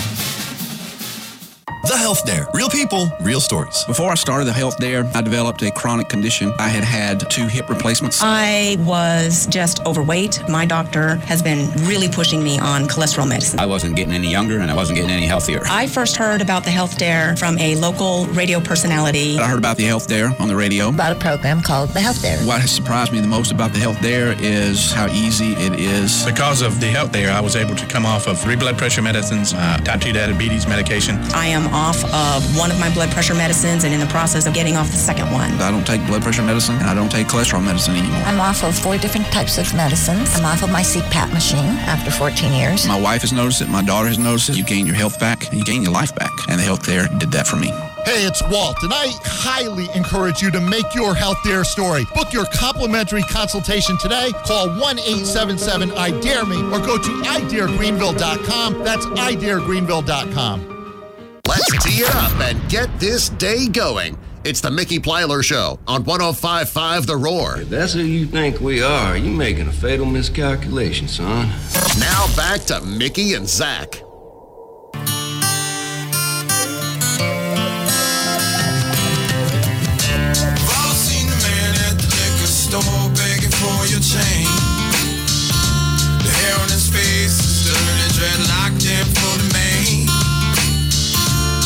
The Health Dare. Real people, real stories. Before I started the Health Dare, I developed a chronic condition. I had had two hip replacements. I was just overweight. My doctor has been really pushing me on cholesterol medicine. I wasn't getting any younger and I wasn't getting any healthier. I first heard about the Health Dare from a local radio personality. I heard about the Health Dare on the radio. About a program called the Health Dare. What has surprised me the most about the Health Dare is how easy it is. Because of the Health Dare, I was able to come off of three blood pressure medicines, uh, type two diabetes medication. I am off of one of my blood pressure medicines and in the process of getting off the second one. I don't take blood pressure medicine and I don't take cholesterol medicine anymore. I'm off of four different types of medicines. I'm off of my C PAP machine after fourteen years. My wife has noticed it. My daughter has noticed it. You gain your health back and you gain your life back. And the Health Dare did that for me. Hey, it's Walt, and I highly encourage you to make your Health Dare story. Book your complimentary consultation today. Call one eight seven seven I dare me or go to i dare greenville dot com. That's i dare greenville dot com. Let's tee it up and get this day going. It's the Mickey Plyler Show on one oh five point five The Roar. If that's who you think we are, you're making a fatal miscalculation, son. Now back to Mickey and Zach. Begging for your chain. The hair on his face is dirty, dreadlocked in for the main.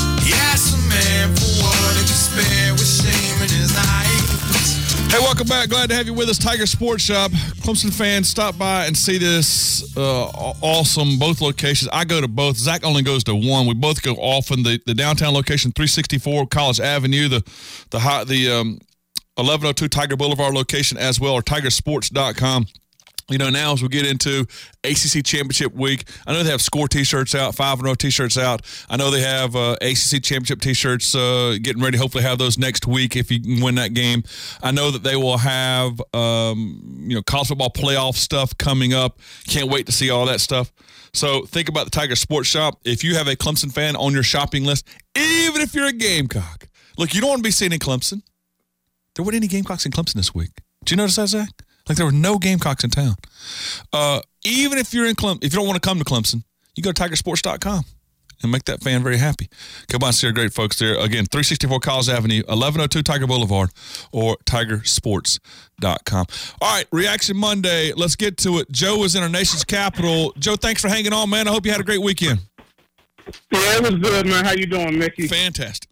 Welcome back. Glad to have you with us, Tiger Sports Shop. Clemson fans, stop by and see this uh, awesome, both locations. I go to both. Zach only goes to one. We both go often. The the downtown location, three sixty-four College Avenue, the the high, the um, eleven oh two Tiger Boulevard location as well, or tiger sports dot com. You know, now as we get into A C C Championship Week, I know they have score T-shirts out, five in a row T-shirts out. I know they have uh, A C C Championship T-shirts uh, getting ready. Hopefully have those next week if you can win that game. I know that they will have, um, you know, college football playoff stuff coming up. Can't wait to see all that stuff. So think about the Tiger Sports Shop. If you have a Clemson fan on your shopping list, even if you're a Gamecock, look, you don't want to be seen in Clemson. There weren't any Gamecocks in Clemson this week. Did you notice that, Zach? Like there were no Gamecocks in town. Uh, even if you're in Clemson, if you don't want to come to Clemson, you go to tiger sports dot com and make that fan very happy. Come by and see our great folks there. Again, three sixty-four College Avenue, eleven oh two Tiger Boulevard, or tiger sports dot com. All right, Reaction Monday. Let's get to it. Joe is in our nation's capital. Joe, thanks for hanging on, man. I hope you had a great weekend. Yeah, it was good, man. How you doing, Mickey? Fantastic.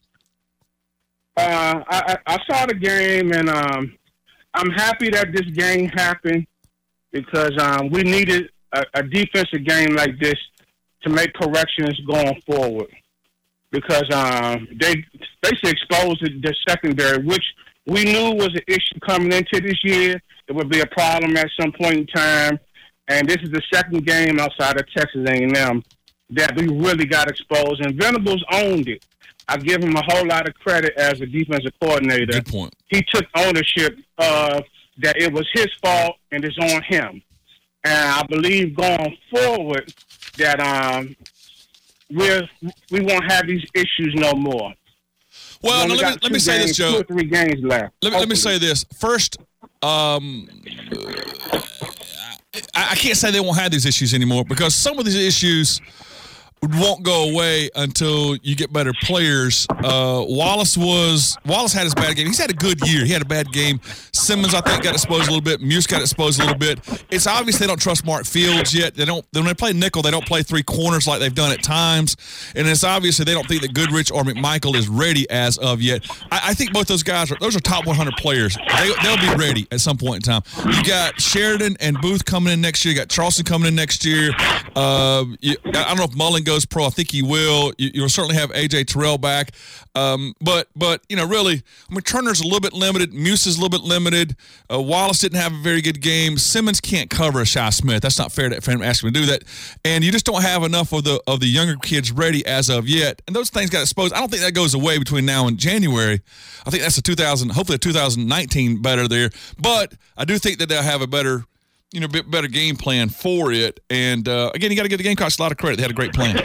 Uh, I, I saw the game, and um, I'm happy that this game happened because um, we needed a, a defensive game like this to make corrections going forward. Because um, they basically exposed the secondary, which we knew was an issue coming into this year. It would be a problem at some point in time. And this is the second game outside of Texas A and M that we really got exposed. And Venables owned it. I give him a whole lot of credit as a defensive coordinator. Good point. He took ownership of that it was his fault and it's on him. And I believe going forward that um, we're, we won't have these issues no more. Well, now, let me, let me say games, this, Joe. Two or three games left. Let me, let me say this. First, um, I, I can't say they won't have these issues anymore because some of these issues won't go away until you get better players. Uh, Wallace was Wallace had his bad game. He's had a good year. He had a bad game. Simmons, I think, got exposed a little bit. Muse got exposed a little bit. It's obvious they don't trust Mark Fields yet. They don't. When they play nickel, they don't play three corners like they've done at times. And it's obvious that they don't think that Goodrich or McMichael is ready as of yet. I, I think both those guys are those are top one hundred players. They, they'll be ready at some point in time. You got Sheridan and Booth coming in next year. You got Charleston coming in next year. Uh, you, I don't know if Mullen goes pro. I think he will. You, you'll certainly have A J Terrell back. Um, but, but you know, really, I mean, Turner's a little bit limited. Muse is a little bit limited. Uh, Wallace didn't have a very good game. Simmons can't cover a Shi Smith. That's not fair to, for him to ask him to do that. And you just don't have enough of the of the younger kids ready as of yet. And those things got exposed. I don't think that goes away between now and January. I think that's a two thousand, hopefully a two thousand nineteen better there. But I do think that they'll have a better, you know, bit better game plan for it. And uh, again, you got to give the Gamecocks a lot of credit. They had a great plan.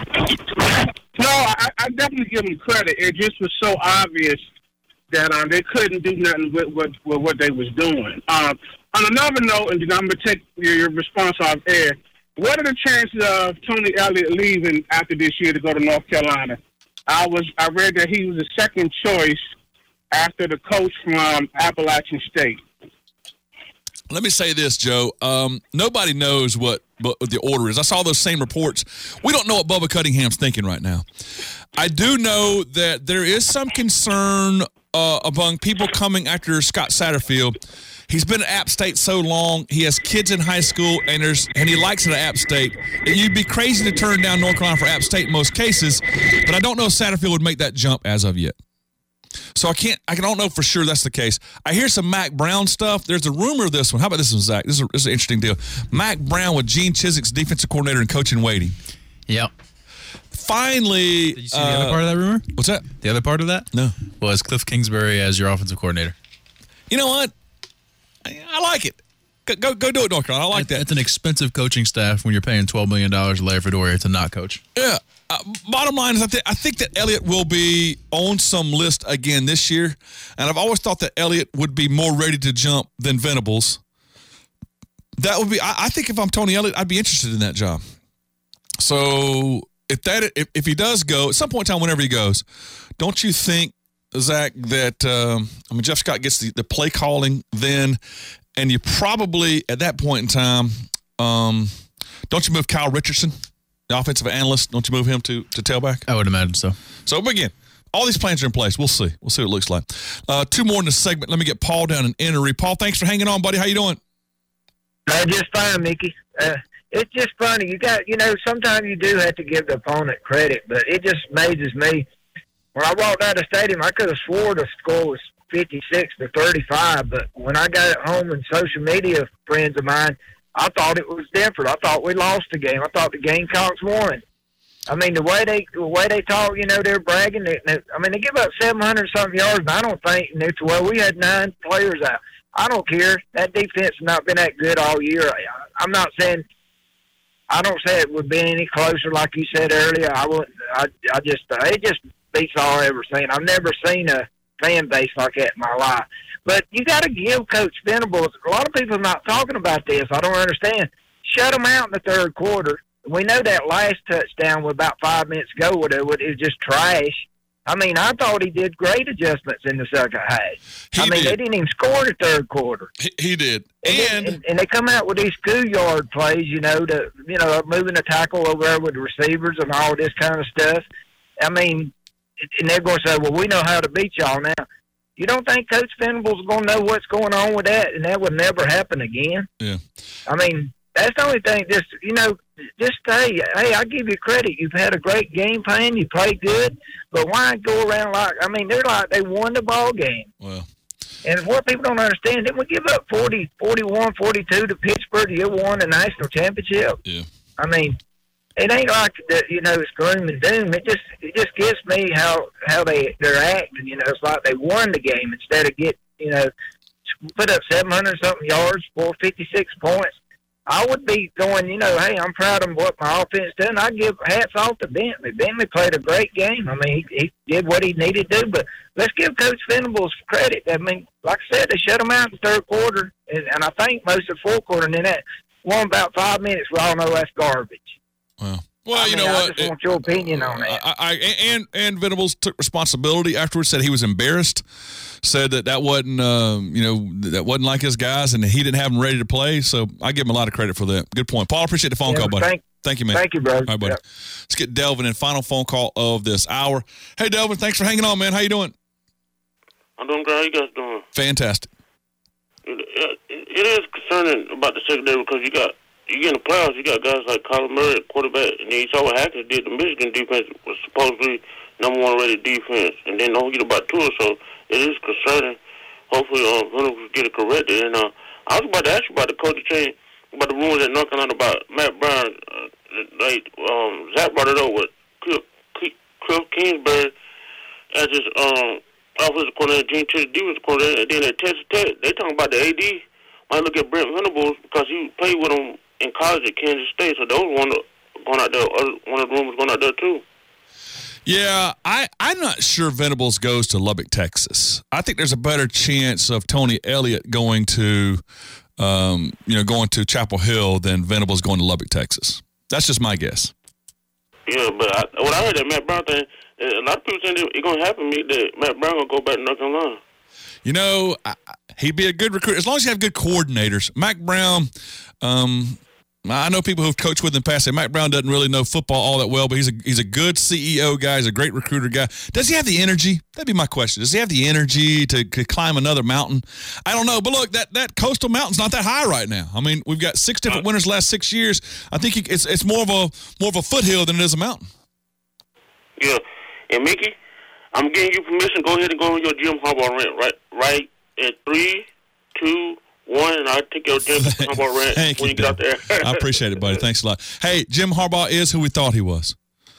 No, I, I definitely give them credit. It just was so obvious that um, they couldn't do nothing with, with, with what they was doing. Um, on another note, and then I'm going to take your, your response off air, what are the chances of Tony Elliott leaving after this year to go to North Carolina? I was I read that he was a second choice after the coach from Appalachian State. Let me say this, Joe. Um, nobody knows what, what the order is. I saw those same reports. We don't know what Bubba Cunningham's thinking right now. I do know that there is some concern uh, among people coming after Scott Satterfield. He's been at App State so long. He has kids in high school, and there's and he likes it at App State. And you'd be crazy to turn down North Carolina for App State in most cases, but I don't know if Satterfield would make that jump as of yet. So I can't, I don't know for sure that's the case. I hear some Mac Brown stuff. There's a rumor of this one. How about this one, Zach? This is, a, this is an interesting deal. Mac Brown with Gene Chiswick's defensive coordinator and coach in waiting. Yep. Finally. Did you see uh, the other part of that rumor? What's that? The other part of that? No. Was Cliff Kingsbury as your offensive coordinator. You know what? I, I like it. Go, go go do it, North Carolina. I like it, that. It's an expensive coaching staff when you're paying twelve million dollars to Larry Fedora to not coach. Yeah. Uh, bottom line is I, th- I think that Elliott will be on some list again this year. And I've always thought that Elliott would be more ready to jump than Venables. That would be, I, I think if I'm Tony Elliott, I'd be interested in that job. So if that, if, if he does go, at some point in time, whenever he goes, don't you think, Zach, that, um, I mean, Jeff Scott gets the, the play calling then, and you probably, at that point in time, um, don't you move Kyle Richardson? The offensive analyst, don't you move him to, to tailback? I would imagine so. So, again, all these plans are in place. We'll see. We'll see what it looks like. Uh, two more in this segment. Let me get Paul down in Enoree. Paul, thanks for hanging on, buddy. How you doing? Uh, just fine, Mickey. Uh, it's just funny. You got, you know, sometimes you do have to give the opponent credit, but it just amazes me. When I walked out of the stadium, I could have swore the score was fifty-six to thirty-five, but when I got it home and social media friends of mine, I thought it was different. I thought we lost the game. I thought the Gamecocks won. I mean, the way they the way they talk, you know, they're bragging. They, they, I mean, they give up seven hundred something yards, and I don't think and it's well. We had nine players out. I don't care. That defense has not been that good all year. I, I'm not saying. I don't say it would be any closer, like you said earlier. I wouldn't. I I just uh, it just beats all I ever seen. I've never seen a fan base like that in my life. But you got to give Coach Venables. A lot of people are not talking about this. I don't understand. Shut them out in the third quarter. We know that last touchdown was about five minutes ago. It was just trash. I mean, I thought he did great adjustments in the second half. He I mean, did. they didn't even score the third quarter. He, he did. And, and, and and they come out with these schoolyard plays, you know, to you know, moving the tackle over there with the receivers and all this kind of stuff. I mean, and they're going to say, well, we know how to beat y'all now. You don't think Coach Venables is going to know what's going on with that, and that would never happen again? Yeah. I mean, that's the only thing. Just, you know, just say, hey, I give you credit. You've had a great game plan. You played good. But why go around like, I mean, they're like they won the ball game. Well. And what people don't understand, didn't we give up forty, forty-one, forty-two to Pittsburgh to get won the national championship? Yeah. I mean, it ain't like that, you know, it's gloom and doom. It just it just gets me how how they they're acting. You know, it's like they won the game instead of get you know put up seven hundred something yards, for fifty-six points. I would be going, you know, hey, I'm proud of what my offense done. I give hats off to Bentley. Bentley played a great game. I mean, he, he did what he needed to do. But let's give Coach Venables credit. I mean, like I said, they shut him out in the third quarter, and, and I think most of the fourth quarter. And then that one about five minutes, we all know that's garbage. Well, well, I you mean, know I what? just want your opinion on that. I, I and and Venables took responsibility afterwards. Said he was embarrassed. Said that that wasn't um, you know that wasn't like his guys, and he didn't have them ready to play. So I give him a lot of credit for that. Good point, Paul. Appreciate the phone Yeah, call, buddy. thank- Thank you, man. Thank you, brother. All right, buddy. Yep. Let's get Delvin in. Final phone call of this hour. Hey, Delvin, thanks for hanging on, man. How you doing? I'm doing great. How you guys doing? Fantastic. It, it, it is concerning about the secondary because you got you get in the playoffs. You got guys like Kyler Murray at quarterback, and then you saw what Hackett did. The Michigan defense was supposedly number one rated defense, and then don't get about two. So it is concerning. Hopefully, uh, Venables will get it corrected. And uh, I was about to ask you about the coaching change, about the rumors at North Carolina about Matt Brown. Uh, like um, Zach brought it up with Cliff, Cliff Kingsbury as his um, offensive coordinator, Gene Tisch defensive coordinator, and then at Texas Tech, they talking about the A D. Might look at Brent Venables because he played with him in college at Kansas State, so those one going out there. One of the rumors going out there too. Yeah, I, I'm not sure Venables goes to Lubbock, Texas. I think there's a better chance of Tony Elliott going to, um, you know, going to Chapel Hill than Venables going to Lubbock, Texas. That's just my guess. Yeah, but I, when I heard that Matt Brown thing, a lot of people saying it's going to happen to me that Matt Brown going to go back to North Carolina. You know, I, he'd be a good recruiter as long as you have good coordinators. Mac Brown, um, I know people who've coached with him in the past say Mac Brown doesn't really know football all that well, but he's a he's a good C E O guy. He's a great recruiter guy. Does he have the energy? That'd be my question. Does he have the energy to, to climb another mountain? I don't know. But look, that, that coastal mountain's not that high right now. I mean, we've got six different winners the last six years. I think he, it's it's more of a more of a foothill than it is a mountain. Yeah, and Mickey, I'm giving you permission. Go ahead and go on your Jim Harbaugh rant right right at three, two. One, and I'll take your Jim Harbaugh rant Thank when you, you get out there. I appreciate it, buddy. Thanks a lot. Hey, Jim Harbaugh is who we thought he was.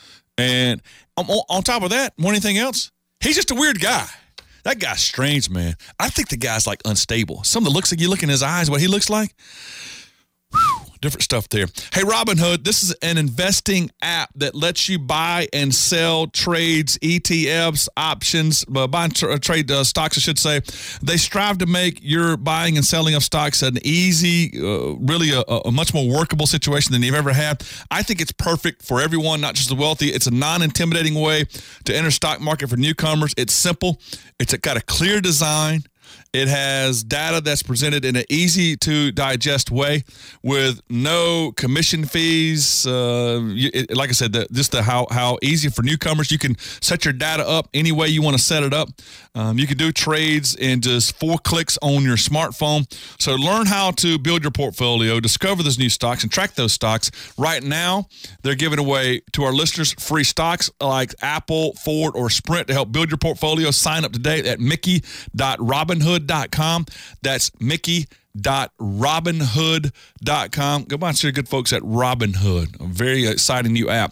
And on, on top of that, more than anything else, he's just a weird guy. That guy's strange, man. I think the guy's like unstable. Some of the looks like you look in his eyes, what he looks like. Whew, different stuff there. Hey, Robinhood, this is an investing app that lets you buy and sell trades, E T Fs, options, uh, buy and tra- trade uh, stocks, I should say. They strive to make your buying and selling of stocks an easy, uh, really a, a much more workable situation than you've ever had. I think it's perfect for everyone, not just the wealthy. It's a non-intimidating way to enter stock market for newcomers. It's simple. It's got a clear design. It has data that's presented in an easy-to-digest way with no commission fees. Uh, you, it, like I said, the, just the how, how easy for newcomers. You can set your data up any way you want to set it up. Um, you can do trades in just four clicks on your smartphone. So learn how to build your portfolio, discover those new stocks, and track those stocks. Right now, they're giving away to our listeners free stocks like Apple, Ford, or Sprint to help build your portfolio. Sign up today at mickey dot robinhood dot com. That's mickey dot robinhood dot com. Go by and see the good folks at Robinhood, a very exciting new app